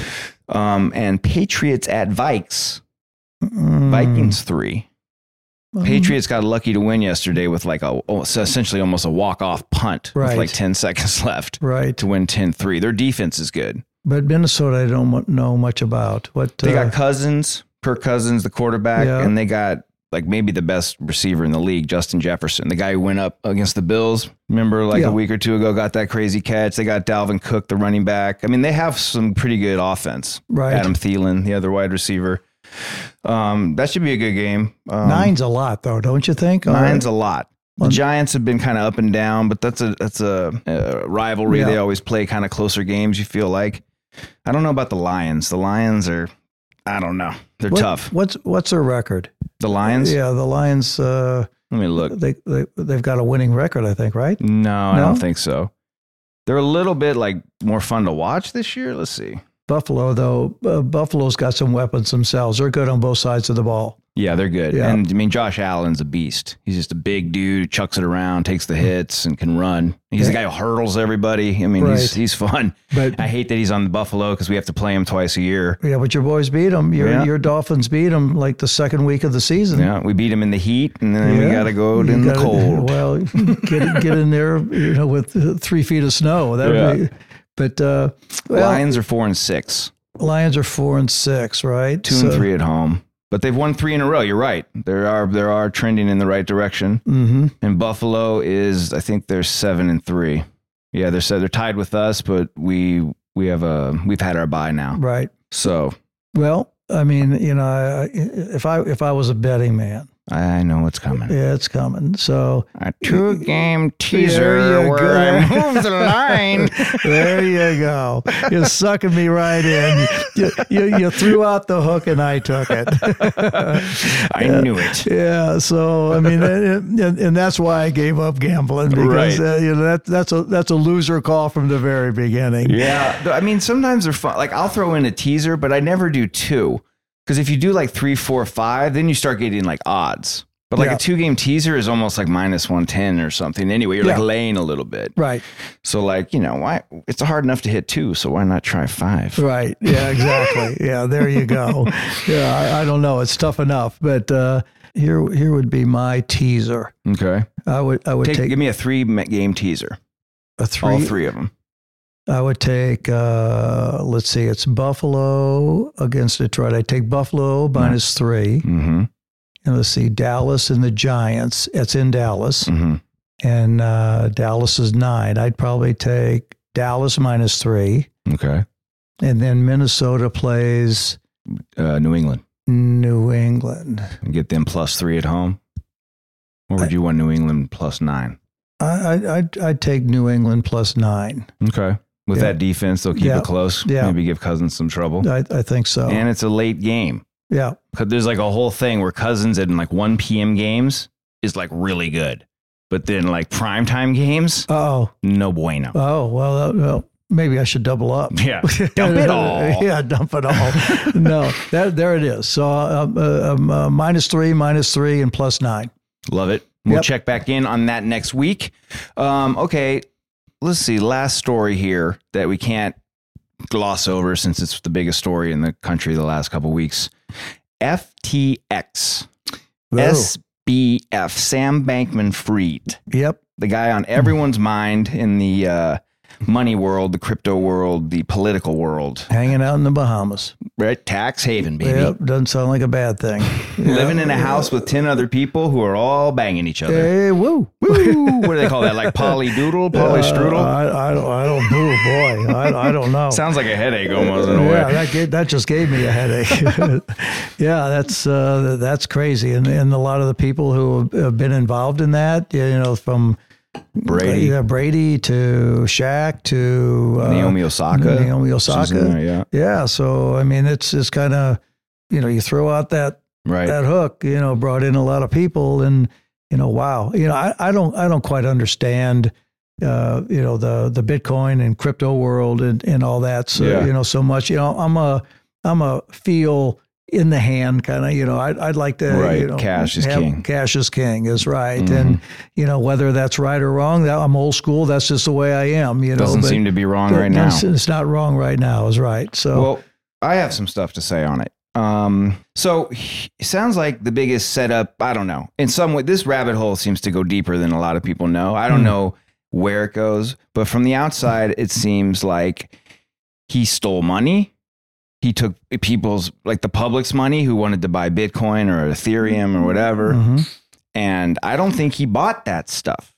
Um, and Patriots at Vikes. Mm. Vikings three. Um, Patriots got lucky to win yesterday with like a essentially almost a walk-off punt Right. with like ten seconds left Right. to win ten three. Their defense is good. But Minnesota, I don't mo- know much about. What They uh, got Cousins, Kirk Cousins, the quarterback, Yeah. and they got like maybe the best receiver in the league, Justin Jefferson, the guy who went up against the Bills. Remember like Yeah. a week or two ago, got that crazy catch. They got Dalvin Cook, the running back. I mean, they have some pretty good offense. Right. Adam Thielen, the other wide receiver. Um, that should be a good game. Um, Nine's a lot, though, don't you think? Nine's Or- a lot. The Giants have been kind of up and down, but that's a that's a, a rivalry. Yeah. They always play kind of closer games, you feel like. I don't know about the Lions. The Lions are, I don't know. They're What- tough. What's what's their record? The Lions? Yeah, the Lions. Uh, Let me look. they they they've got a winning record, I think, right? No, I No? don't think so. They're a little bit like more fun to watch this year. Let's see. Buffalo, though, uh, Buffalo's got some weapons themselves. They're good on both sides of the ball. Yeah, they're good. Yeah. And I mean, Josh Allen's a beast. He's just a big dude, who chucks it around, takes the hits, and can run. He's the guy who hurdles everybody. I mean, he's Right. he's fun. But I hate that he's on the Buffalo because we have to play him twice a year. yeah, but your boys beat them. Your Yeah. your Dolphins beat them like the second week of the season. Yeah, we beat him in the heat, and then we Yeah. got to go You in the gotta- cold. Well, get get in there, you know, with uh, three feet of snow. That would Yeah. be. But uh, well, Lions are four and six, Lions are four and six, right? two So- and three at home, but they've won three in a row. You're right. There are there are trending in the right direction. Mhm. And Buffalo is, I think they're seven and three. Yeah, they're so they're tied with us, but we we have a we've had our bye now. Right. So Well, I mean, you know, I, if I if I was a betting man, I know what's coming. yeah, it's coming. So A two game There teaser you where go. I move the line. there you go. You're sucking me right in. You, you, you threw out the hook and I took it. I knew it. Yeah, so I mean, and, and, and that's why I gave up gambling because Right. uh, you know that that's a that's a loser call from the very beginning. Yeah, I mean sometimes they're fun. Like I'll throw in a teaser, but I never do two. Because if you do like three, four, five, then you start getting like odds. But like Yeah. a two game teaser is almost like minus one ten or something. Anyway, you're Yeah. like laying a little bit. Right, So like, you know, why it's hard enough to hit two. So why not try five? right, yeah, exactly. Yeah, there you go. Yeah, I, I don't know. It's tough enough, but uh, here here would be my teaser. Okay. I would I would Take, take, give me a three ma- game teaser. a three. All three of them. I would take, uh, let's see, it's Buffalo against Detroit. I take Buffalo minus three. Mm-hmm. And let's see, Dallas and the Giants. It's in Dallas. Mm-hmm. And uh, Dallas is nine. I'd probably take Dallas minus three. Okay. And then Minnesota plays Uh, New England. New England. And get them plus three at home. Or would I- you want New England plus nine? I, I, I'd, I'd take New England plus nine. Okay. With Yeah. that defense, they'll keep Yeah. it close. Yeah. Maybe give Cousins some trouble. I, I think so. And it's a late game. yeah. 'Cause there's like a whole thing where Cousins in like one p.m. games is like really good. But then like primetime games, Oh, no bueno. oh, well, uh, well, maybe I should double up. Yeah. Dump it all. Yeah, dump it all. No, that, there it is. So um, uh, um, uh, minus three, minus three, and plus nine. Love it. We'll Yep. check back in on that next week. Um, okay. Let's see. Last story here that we can't gloss over since it's the biggest story in the country the last couple weeks. F T X. Whoa. S B F. Sam Bankman-Fried. Yep. The guy on everyone's mind in the uh, money world, the crypto world, the political world. Hanging out in the Bahamas. Right? Tax haven, baby. Yep. Doesn't sound like a bad thing. Living in a house with ten other people who are all banging each other. Hey, woo. Woo! What do they call that? Like polydoodle, polystrudel? Uh, I, I don't, I don't, oh boy, I, I don't know. Sounds like a headache almost in a yeah, way. that gave, that just gave me a headache. yeah, that's uh, that's crazy, and and a lot of the people who have been involved in that, you know, from Brady, yeah, Brady to Shaq to uh, Naomi Osaka. Naomi She's in Osaka. there, yeah. Yeah, so I mean, it's it's kind of, you know, you throw out that Right. that hook, you know, brought in a lot of people, and you know, wow, you know, I, I don't I don't quite understand, uh, you know, the the Bitcoin and crypto world and, and all that. So Yeah. you know, so much. You know, I'm a I'm a feel in the hand kind of, you know, I'd, I'd like to, right. you know, cash is king. Cash is king is right. Mm-hmm. And, you know, whether that's right or wrong, that I'm old school. That's just the way I am, you know. Doesn't but seem to be wrong right now. It's, it's not wrong right now is right. So, well, I have some stuff to say on it. Um, so it sounds like the biggest setup, I don't know, in some way, this rabbit hole seems to go deeper than a lot of people know. I don't mm. know where it goes, but from the outside, it seems like he stole money. He took people's, like the public's money who wanted to buy Bitcoin or Ethereum or whatever. Mm-hmm. And I don't think he bought that stuff.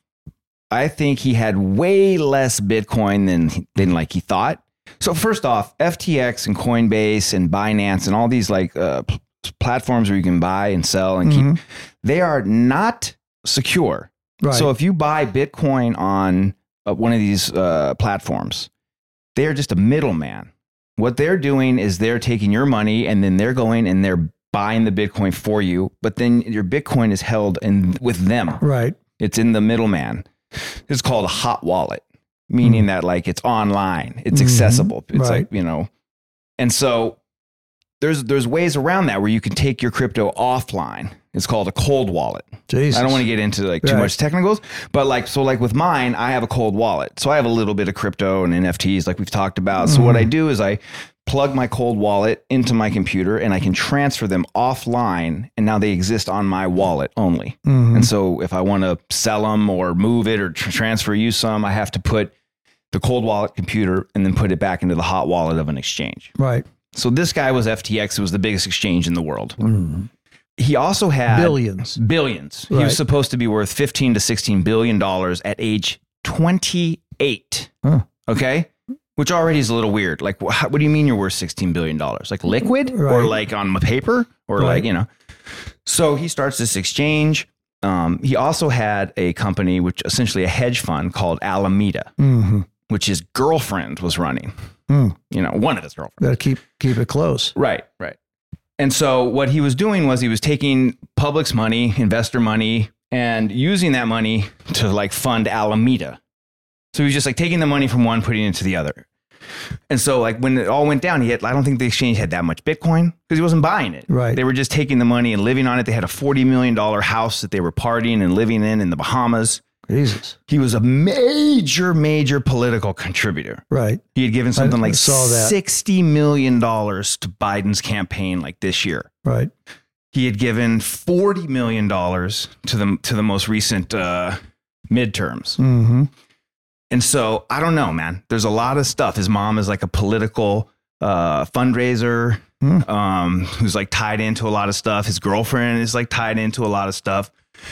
I think he had way less Bitcoin than, than like he thought. So first off, F T X and Coinbase and Binance and all these like uh, p- platforms where you can buy and sell and mm-hmm. keep, they are not secure. Right. So if you buy Bitcoin on uh, one of these uh, platforms, they are just a middleman. What they're doing is they're taking your money and then they're going and they're buying the Bitcoin for you. But then your Bitcoin is held in with them. Right. It's in the middleman. It's called a hot wallet, meaning mm. that like it's online, it's mm-hmm. accessible. It's right. like, you know, and so there's there's ways around that where you can take your crypto offline. It's called a cold wallet. Jesus. I don't want to get into like too right. much technicals, but like, so like with mine, I have a cold wallet. So I have a little bit of crypto and N F Ts like we've talked about. So mm. what I do is I plug my cold wallet into my computer and I can transfer them offline. And now they exist on my wallet only. Mm-hmm. And so if I want to sell them or move it or tr- transfer you some, I have to put the cold wallet computer and then put it back into the hot wallet of an exchange. Right. So this guy was F T X. It was the biggest exchange in the world. Mm. He also had billions, billions. Right. He was supposed to be worth fifteen to sixteen billion dollars at age twenty-eight. Huh. Okay. Which already is a little weird. Like, what, what do you mean you're worth sixteen billion dollars? Like liquid right. or like on paper or right. like, you know, so he starts this exchange. Um, he also had a company, which essentially a hedge fund called Alameda, mm-hmm. which his girlfriend was running, mm. you know, one of his girlfriends. Gotta keep, keep it close. Right. Right. And so what he was doing was he was taking public's money, investor money, and using that money to like fund Alameda. So he was just like taking the money from one, putting it into the other. And so like when it all went down, he had, I don't think the exchange had that much Bitcoin because he wasn't buying it. Right. They were just taking the money and living on it. They had a forty million dollars house that they were partying and living in in the Bahamas. Jesus. He was a major, major political contributor. Right. He had given something I like saw that. sixty million dollars to Biden's campaign like this year. Right. He had given forty million dollars to the, to the most recent uh, midterms. Mm-hmm. And so I don't know, man, there's a lot of stuff. His mom is like a political uh, fundraiser mm. um, who's like tied into a lot of stuff. His girlfriend is like tied into a lot of stuff.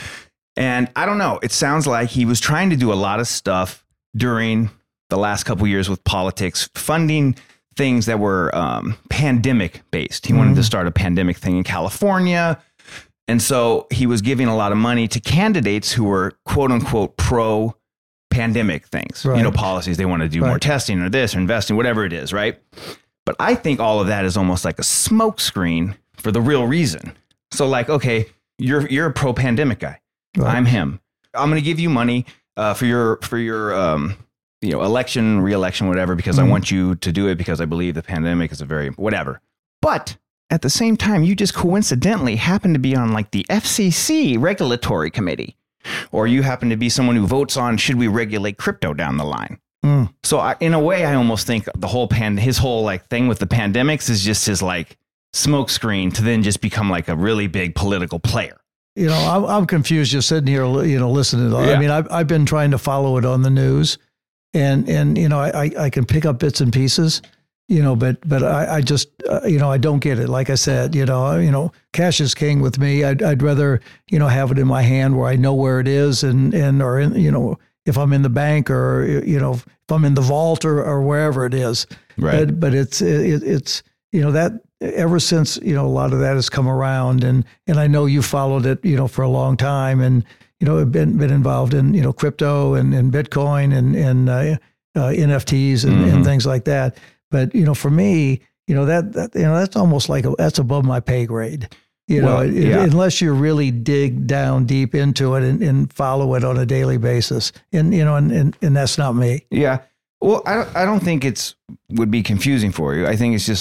And I don't know, it sounds like he was trying to do a lot of stuff during the last couple of years with politics, funding things that were um, pandemic based. He mm. wanted to start a pandemic thing in California. And so he was giving a lot of money to candidates who were quote unquote pro pandemic things, right. you know, policies. They want to do right. more testing or this or investing, whatever it is. Right. But I think all of that is almost like a smokescreen for the real reason. So like, okay, you're, you're a pro pandemic guy. Right. I'm him. I'm going to give you money uh, for your, for your, um, you know, election, re-election, whatever, because mm-hmm. I want you to do it because I believe the pandemic is a very, whatever. But at the same time, you just coincidentally happen to be on like the F C C regulatory committee. Or you happen to be someone who votes on, should we regulate crypto down the line? Mm. So I, in a way, I almost think the whole pan, his whole like thing with the pandemics is just his like smokescreen to then just become like a really big political player. You know, I'm, I'm confused just sitting here, you know, listening to it. Yeah. I mean, I've, I've been trying to follow it on the news and, and, you know, I, I can pick up bits and pieces, you know, but, but I, I just, uh, you know, I don't get it. Like I said, you know, you know, cash is king with me. I'd, I'd rather, you know, have it in my hand where I know where it is and, and, or in, you know, if I'm in the bank or, you know, if I'm in the vault or, or wherever it is. Right. But, but it's, it, it's, you know, that ever since, you know, a lot of that has come around and, and I know you followed it, you know, for a long time and, you know, have been, been involved in, you know, crypto and, and Bitcoin and, and, uh, uh, N F Ts and, mm-hmm. and things like that. But, you know, for me, you know, that, that you know, that's almost like, a, that's above my pay grade, you well, know, yeah. it, unless you really dig down deep into it and, and follow it on a daily basis. And, you know, and, and, and that's not me. Yeah. Well, I don't, I don't think it's would be confusing for you. I think it's just like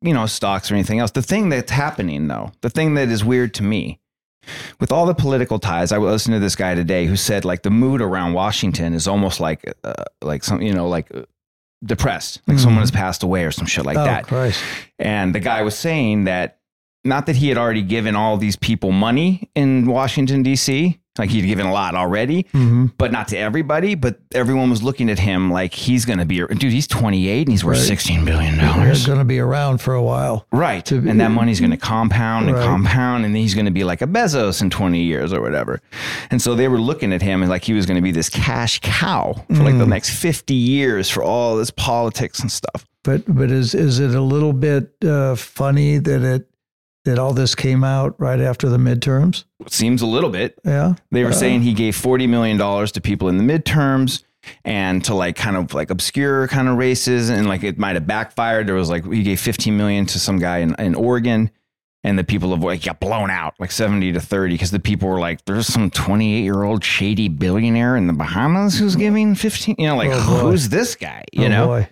you know, stocks or anything else. The thing that's happening, though, the thing that is weird to me, with all the political ties, I listened to this guy today who said like the mood around Washington is almost like, uh, like some, you know, like uh, depressed, like mm. someone has passed away or some shit like oh, that. Christ. And the guy was saying that not that he had already given all these people money in Washington, D C, like he'd given a lot already, mm-hmm. but not to everybody. But everyone was looking at him like he's going to be, dude, he's twenty-eight and he's worth right. sixteen billion dollars. He's going to be around for a while. Right. To, and that money's going to compound and right. compound. And then he's going to be like a Bezos in twenty years or whatever. And so they were looking at him and like he was going to be this cash cow for mm. like the next fifty years for all this politics and stuff. But but is is it a little bit uh, funny that it that all this came out right after the midterms? It seems a little bit. Yeah. They were uh, saying he gave forty million dollars to people in the midterms and to like kind of like obscure kind of races. And like it might have backfired. There was like, he gave fifteen million to some guy in, in Oregon and the people of like got blown out like seventy to thirty because the people were like, there's some twenty-eight year old shady billionaire in the Bahamas who's giving fifteen, you know, like oh who's this guy, you oh know? Boy.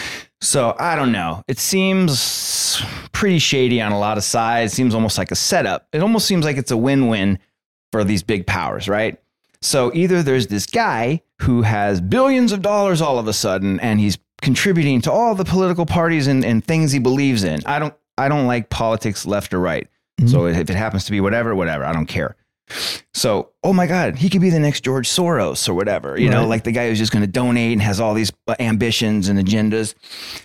So I don't know. It seems pretty shady on a lot of sides. Seems almost like a setup. It almost seems like it's a win-win for these big powers, right? So either there's this guy who has billions of dollars all of a sudden, and he's contributing to all the political parties and, and things he believes in. I don't. I don't like politics left or right. Mm-hmm. So if it happens to be whatever, whatever, I don't care. So, oh my God, he could be the next George Soros or whatever, you right. know, like the guy who's just going to donate and has all these ambitions and agendas.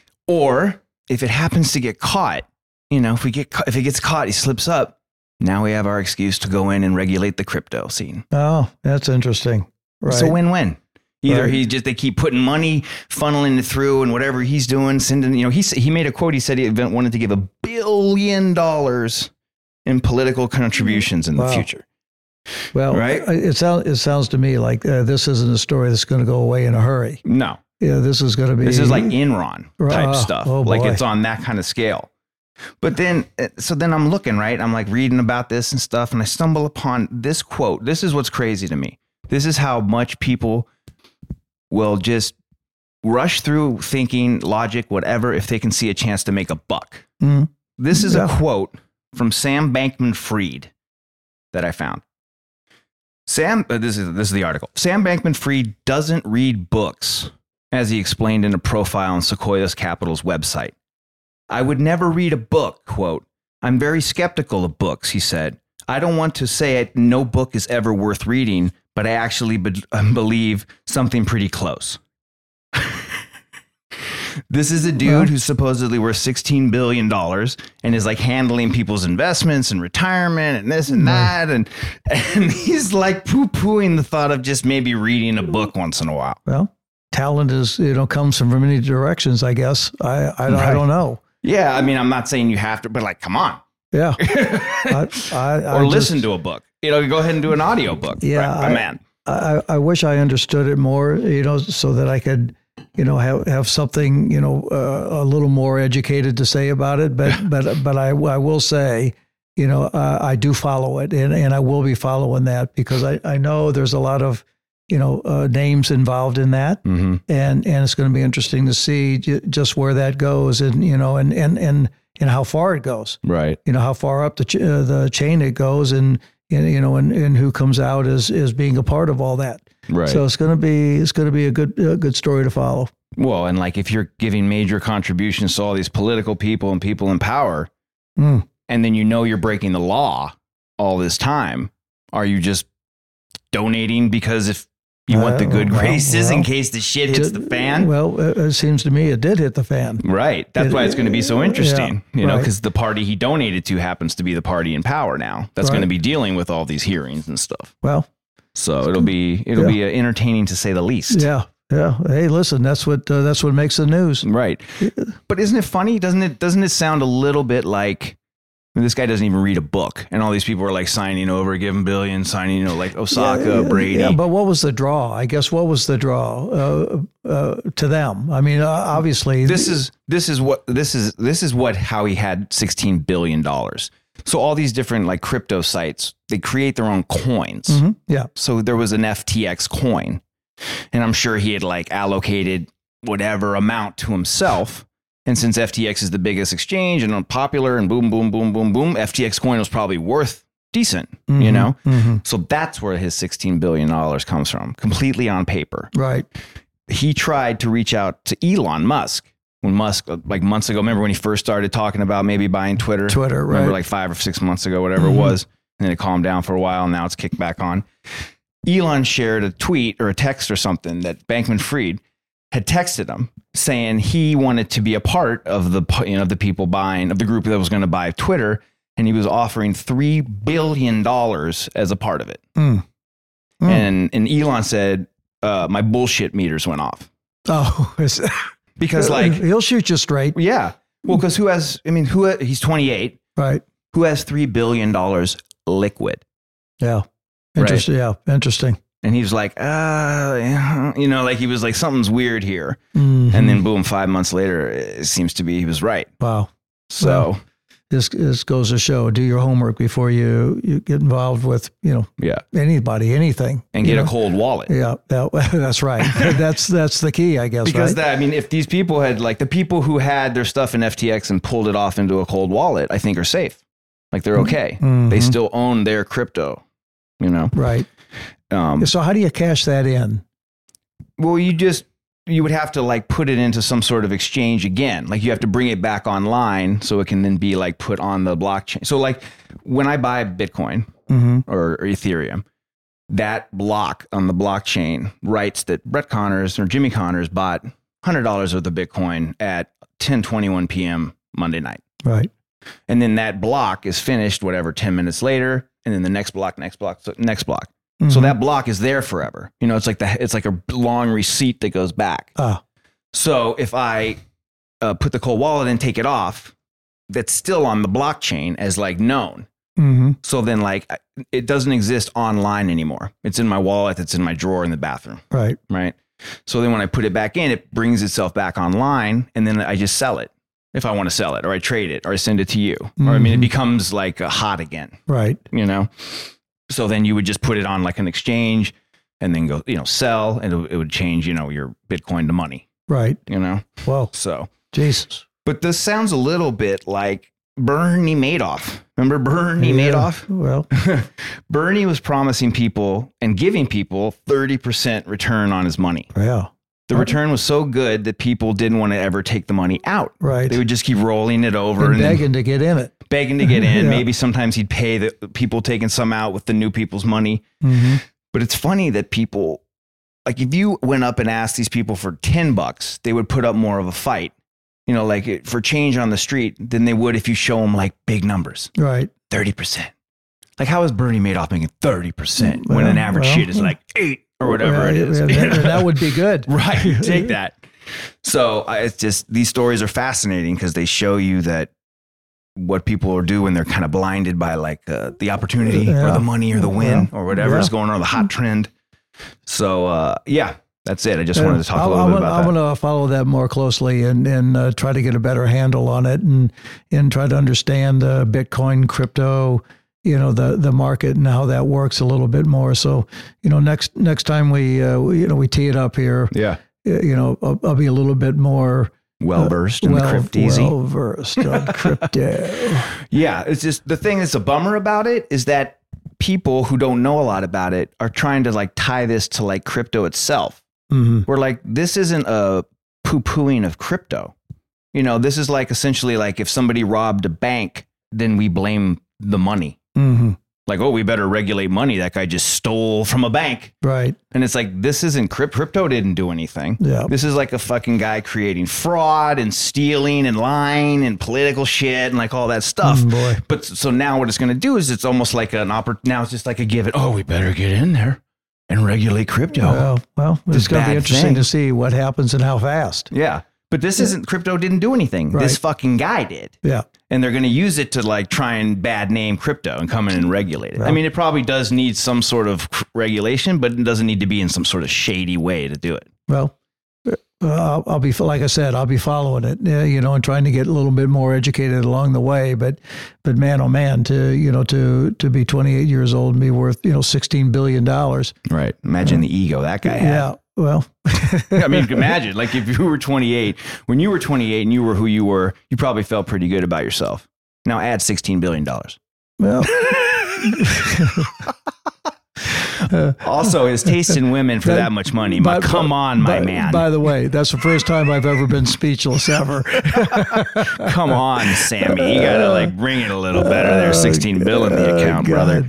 Or if it happens to get caught, you know, if we get, if it gets caught, he slips up. Now we have our excuse to go in and regulate the crypto scene. Oh, that's interesting. Right. It's a win-win. Either right. he just, they keep putting money, funneling it through and whatever he's doing, sending, you know, he, he made a quote. He said he wanted to give a billion dollars in political contributions in wow. the future. Well, right? it sounds it sounds to me like uh, this isn't a story that's going to go away in a hurry. No. Yeah, this is going to be. This is like Enron type uh, stuff. Oh like boy. It's on that kind of scale. But then, so then I'm looking, right? I'm like reading about this and stuff, and I stumble upon this quote. This is what's crazy to me. This is how much people will just rush through thinking, logic, whatever, if they can see a chance to make a buck. Mm. This is yeah. a quote from Sam Bankman-Fried that I found. Sam, uh, this is this is the article. Sam Bankman-Fried doesn't read books, as he explained in a profile on Sequoia Capital's website. I would never read a book, quote. I'm very skeptical of books, he said. I don't want to say it, no book is ever worth reading, but I actually be- believe something pretty close. This is a dude well, who's supposedly worth sixteen billion dollars and is like handling people's investments and retirement and this and right. that. And, and he's like poo-pooing the thought of just maybe reading a book once in a while. Well, talent is, you know, comes from many directions, I guess. I I, right. I don't know. Yeah. I mean, I'm not saying you have to, but like, come on. Yeah. I, I, I or just, listen to a book. You know, go ahead and do an audio book. Yeah. Right, I, man. I, I wish I understood it more, you know, so that I could, you know, have, have something, you know, uh, a little more educated to say about it. But, but, but I, I will say, you know, uh, I do follow it and, and I will be following that because I, I know there's a lot of, you know, uh, names involved in that. Mm-hmm. And, and it's going to be interesting to see j- just where that goes and, you know, and, and, and, and how far it goes. Right. You know, how far up the, ch- uh, the chain it goes and, and, you know, and, and who comes out as, as being a part of all that. Right. So it's going to be, it's going to be a good, a good story to follow. Well, and like if you're giving major contributions to all these political people and people in power, mm. and then you know you're breaking the law all this time, are you just donating because if you uh, want the good well, graces well, in case the shit hits to, the fan? Well, it seems to me it did hit the fan. Right. That's it, why it's going to be so interesting, yeah, you know, right. because the party he donated to happens to be the party in power now. That's right. going to be dealing with all these hearings and stuff. Well, so it'll be it'll yeah. be uh, entertaining to say the least. Yeah. Yeah. Hey, listen, that's what uh, that's what makes the news. Right. But isn't it funny? Doesn't it doesn't it sound a little bit like I mean, this guy doesn't even read a book and all these people are like signing over, giving billions, signing, you know, like Osaka, yeah, Brady. Yeah, but what was the draw? I guess what was the draw uh, uh, to them? I mean, uh, obviously this is this is what this is this is what how he had sixteen billion dollars. So all these different like crypto sites, they create their own coins. Mm-hmm. Yeah. So there was an F T X coin. And I'm sure he had like allocated whatever amount to himself. And since F T X is the biggest exchange and popular and boom, boom, boom, boom, boom, F T X coin was probably worth decent, Mm-hmm, you know? mm-hmm. So that's where his sixteen billion dollars comes from, completely on paper. Right. He tried to reach out to Elon Musk when Musk, like months ago, remember when he first started talking about maybe buying Twitter? Twitter, right. Remember like five or six months ago, whatever Mm-hmm. it was. And then it calmed down for a while. And now it's kicked back on. Elon shared a tweet or a text or something that Bankman-Fried had texted him saying he wanted to be a part of the, you know, the people buying, of the group that was going to buy Twitter. And he was offering three billion dollars as a part of it. Mm. Mm. And, and Elon said, uh, my bullshit meters went off. Oh, is- Because like, he'll shoot you straight. yeah. Well, because who has, I mean, who, he's twenty-eight. Right. Who has three billion dollars liquid? Yeah. Interesting. Yeah. Interesting. And he was like, uh, you know, like he was like, something's weird here. Mhm. And then boom, five months later, it seems to be he was right. Wow. So Well, this this goes to show, do your homework before you, you get involved with, you know, yeah. anybody, anything. And you get a know? cold wallet. Yeah, that, that's right. that's that's the key, I guess. Because right? that, I mean, if these people had like the people who had their stuff in F T X and pulled it off into a cold wallet, I think are safe. Like they're okay. Mhm. They still own their crypto, you know? Right. Um, So how do you cash that in? well, you just, you would have to like put it into some sort of exchange again. Like you have to bring it back online so it can then be like put on the blockchain. So like when I buy Bitcoin Mm-hmm. or, or Ethereum, that block on the blockchain writes that Brett Connors or Jimmy Connors bought one hundred dollars worth of Bitcoin at ten twenty-one p.m. Monday night. Right. And then that block is finished, whatever, ten minutes later. And then the next block, next block, so next block. So Mhm. that block is there forever. You know, it's like the, it's like a long receipt that goes back. Ah, So if I uh, put the cold wallet and take it off, that's still on the blockchain as like known. mm-hmm. So then like it doesn't exist online anymore. It's in my wallet. It's in my drawer in the bathroom. Right. Right. So then when I put it back in, it brings itself back online and then I just sell it if I want to sell it, or I trade it, or I send it to you. Or I mean, it Mhm. becomes like uh, hot again, Right. you know? So then you would just put it on like an exchange and then go, you know, sell, and it, it would change, you know, your Bitcoin to money, Right. you know? Well, So, Jesus. but this sounds a little bit like Bernie Madoff. Remember Bernie Yeah. Madoff? Well, Bernie was promising people and giving people thirty percent return on his money. yeah. The return was so good that people didn't want to ever take the money out. Right. They would just keep rolling it over And and, then begging to get in it. begging to get in. Yeah. Maybe sometimes he'd pay the people taking some out with the new people's money. Mm-hmm. But it's funny that people, like if you went up and asked these people for ten bucks, they would put up more of a fight, you know, like it- for change on the street than they would if you show them like big numbers, Right. thirty percent. Like how is Bernie Madoff making thirty percent when Well, an average well, shit is like eight or whatever Yeah, it is? yeah, you that, know? that would be good. Right. Take that. So I- it's just, these stories are fascinating because they show you that what people will do when they're kind of blinded by like uh, the opportunity or Yeah. the money or the win Yeah. or whatever Yeah. is going on, or the hot trend. So uh, yeah, that's it. I just wanted to talk I'm, a little I'm bit gonna, about I'm that. going to follow that more closely and and uh, try to get a better handle on it and and try to understand uh, Bitcoin, crypto, you know, the the market and how that works a little bit more. So you know, next next time we, uh, we you know we tee it up here, Yeah. uh, you know, I'll, I'll be a little bit more Well versed in well, the crypteasy. well versed on crypto. Yeah, it's just the thing that's a bummer about it is that people who don't know a lot about it are trying to like tie this to like crypto itself. hmm We're like, this isn't a poo-pooing of crypto. You know, this is like essentially like if somebody robbed a bank, then we blame the money. hmm Like, oh, we better regulate money. That guy just stole from a bank. Right. And it's like, this isn't crypto. Crypto didn't do anything. Yeah. This is like a fucking guy creating fraud and stealing and lying and political shit and like all that stuff. Mm, boy. But so now what it's going to do is it's almost like an oppor- now it's just like a give it. Oh, we better get in there and regulate crypto. Well, well, This it's going to bad be interesting thing. to see what happens and how fast. Yeah. But this isn't, crypto didn't do anything. Right. This fucking guy did. Yeah. And they're going to use it to like try and bad name crypto and come in and regulate it. I Well- mean, it probably does need some sort of c- regulation, but it doesn't need to be in some sort of shady way to do it. Well, uh, I'll, I'll be, like I said, I'll be following it, uh, you know, and trying to get a little bit more educated along the way. But, but man, oh man, to, you know, to, to be twenty-eight years old and be worth, you know, sixteen billion dollars. Right. Imagine the ego that guy had. Yeah. Well, I mean, imagine like if you were twenty-eight, when you were twenty-eight and you were who you were, you probably felt pretty good about yourself. Now add sixteen billion dollars. Well, also, his taste in women for that, that much money. My, by, come on, my by, man. By the way, that's the first time I've ever been speechless ever. Come on, Sammy. You got to like bring it a little better there. sixteen bill in the account, uh, brother.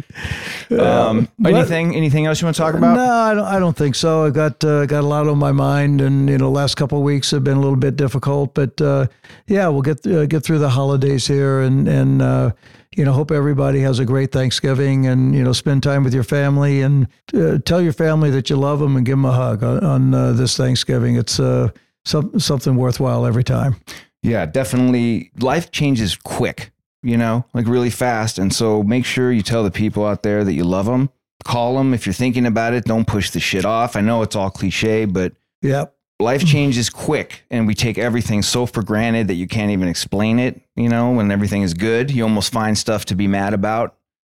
Um, but, anything, anything else you want to talk about? No, I don't, I don't think so. I got, uh, got a lot on my mind, and, you know, last couple of weeks have been a little bit difficult, but, uh, yeah, we'll get, uh, get through the holidays here, and, and, uh, you know, hope everybody has a great Thanksgiving, and, you know, spend time with your family, and uh, tell your family that you love them and give them a hug on, on uh, this Thanksgiving. It's uh, some, something worthwhile every time. Yeah, definitely. Life changes quick, you know, like really fast. And so make sure you tell the people out there that you love them. Call them. If you're thinking about it, don't push the shit off. I know it's all cliche, but yep. Life changes quick, and we take everything so for granted that you can't even explain it. You know, when everything is good, you almost find stuff to be mad about.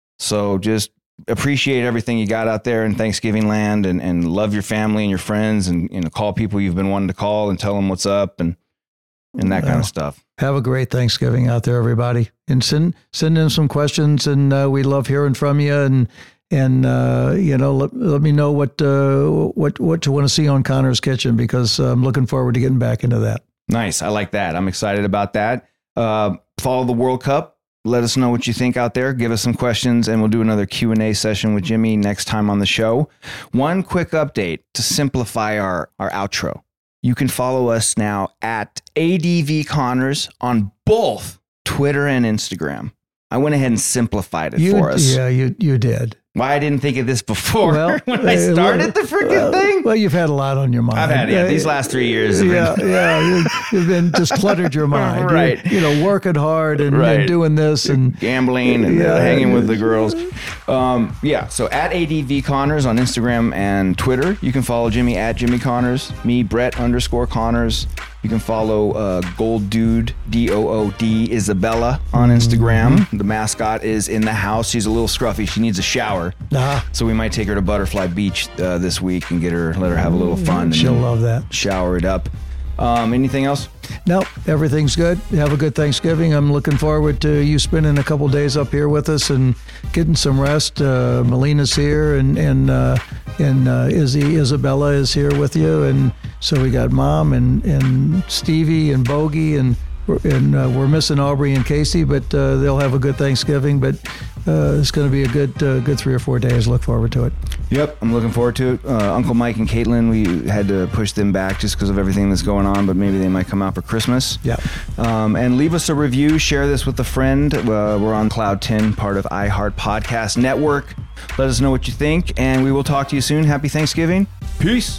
So just appreciate everything you got out there in Thanksgiving land, and, and love your family and your friends, and, you know, call people you've been wanting to call and tell them what's up, and and that well, kind of stuff. Have a great Thanksgiving out there, everybody. And send, send in some questions, and uh, we love hearing from you. And And, uh, you know, let, let me know what, uh, what, what you want to see on Connor's Kitchen, because I'm looking forward to getting back into that. Nice. I like that. I'm excited about that. Uh, follow the World Cup. Let us know what you think out there. Give us some questions, and we'll do another Q and A session with Jimmy next time on the show. One quick update to simplify our, our outro. You can follow us now at A D V Connors on both Twitter and Instagram. I went ahead and simplified it you, for us. Yeah, you, you did. Why I didn't think of this before well, when I started the freaking well, thing. Well, you've had a lot on your mind. I've had, yeah, these last three years. Have yeah, been yeah, you, you've been just cluttered your mind. Right. You, you know, working hard and, right. and doing this and gambling and yeah, hanging with the girls. Um, yeah. So at A D V Connors on Instagram and Twitter. You can follow Jimmy at Jimmy Connors. Me, Brett underscore Connors. You can follow uh, Gold Dude, D O O D, Isabella on Instagram. Mm-hmm. The mascot is in the house. She's a little scruffy. She needs a shower. Ah. So we might take her to Butterfly Beach uh, this week and get her, let her have a little fun. She'll love that. Shower it up. Um, anything else? No, everything's good. Have a good Thanksgiving. I'm looking forward to you spending a couple days up here with us and getting some rest. Uh, Melina's here, and and uh, and uh, Izzy, Isabella is here with you, and so we got Mom and and Stevie and Bogey, and and uh, we're missing Aubrey and Casey, but uh, they'll have a good Thanksgiving. But uh, it's going to be a good uh, good three or four days. Look forward to it. Yep, I'm looking forward to it. Uh, Uncle Mike and Caitlin, we had to push them back just because of everything that's going on, but maybe they might come out for Christmas. Yeah. Um, and leave us a review. Share this with a friend. Uh, we're on Cloud ten, part of iHeart Podcast Network. Let us know what you think, and we will talk to you soon. Happy Thanksgiving. Peace.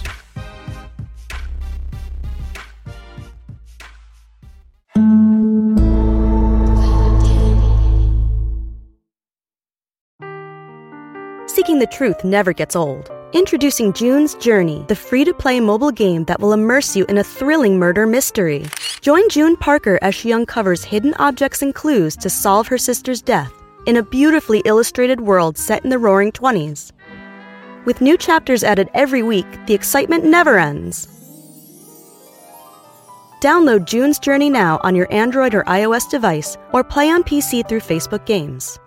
Seeking the truth never gets old. Introducing June's Journey, the free-to-play mobile game that will immerse you in a thrilling murder mystery. Join June Parker as she uncovers hidden objects and clues to solve her sister's death in a beautifully illustrated world set in the Roaring Twenties. With new chapters added every week, the excitement never ends. Download June's Journey now on your Android or iOS device, or play on P C through Facebook Games.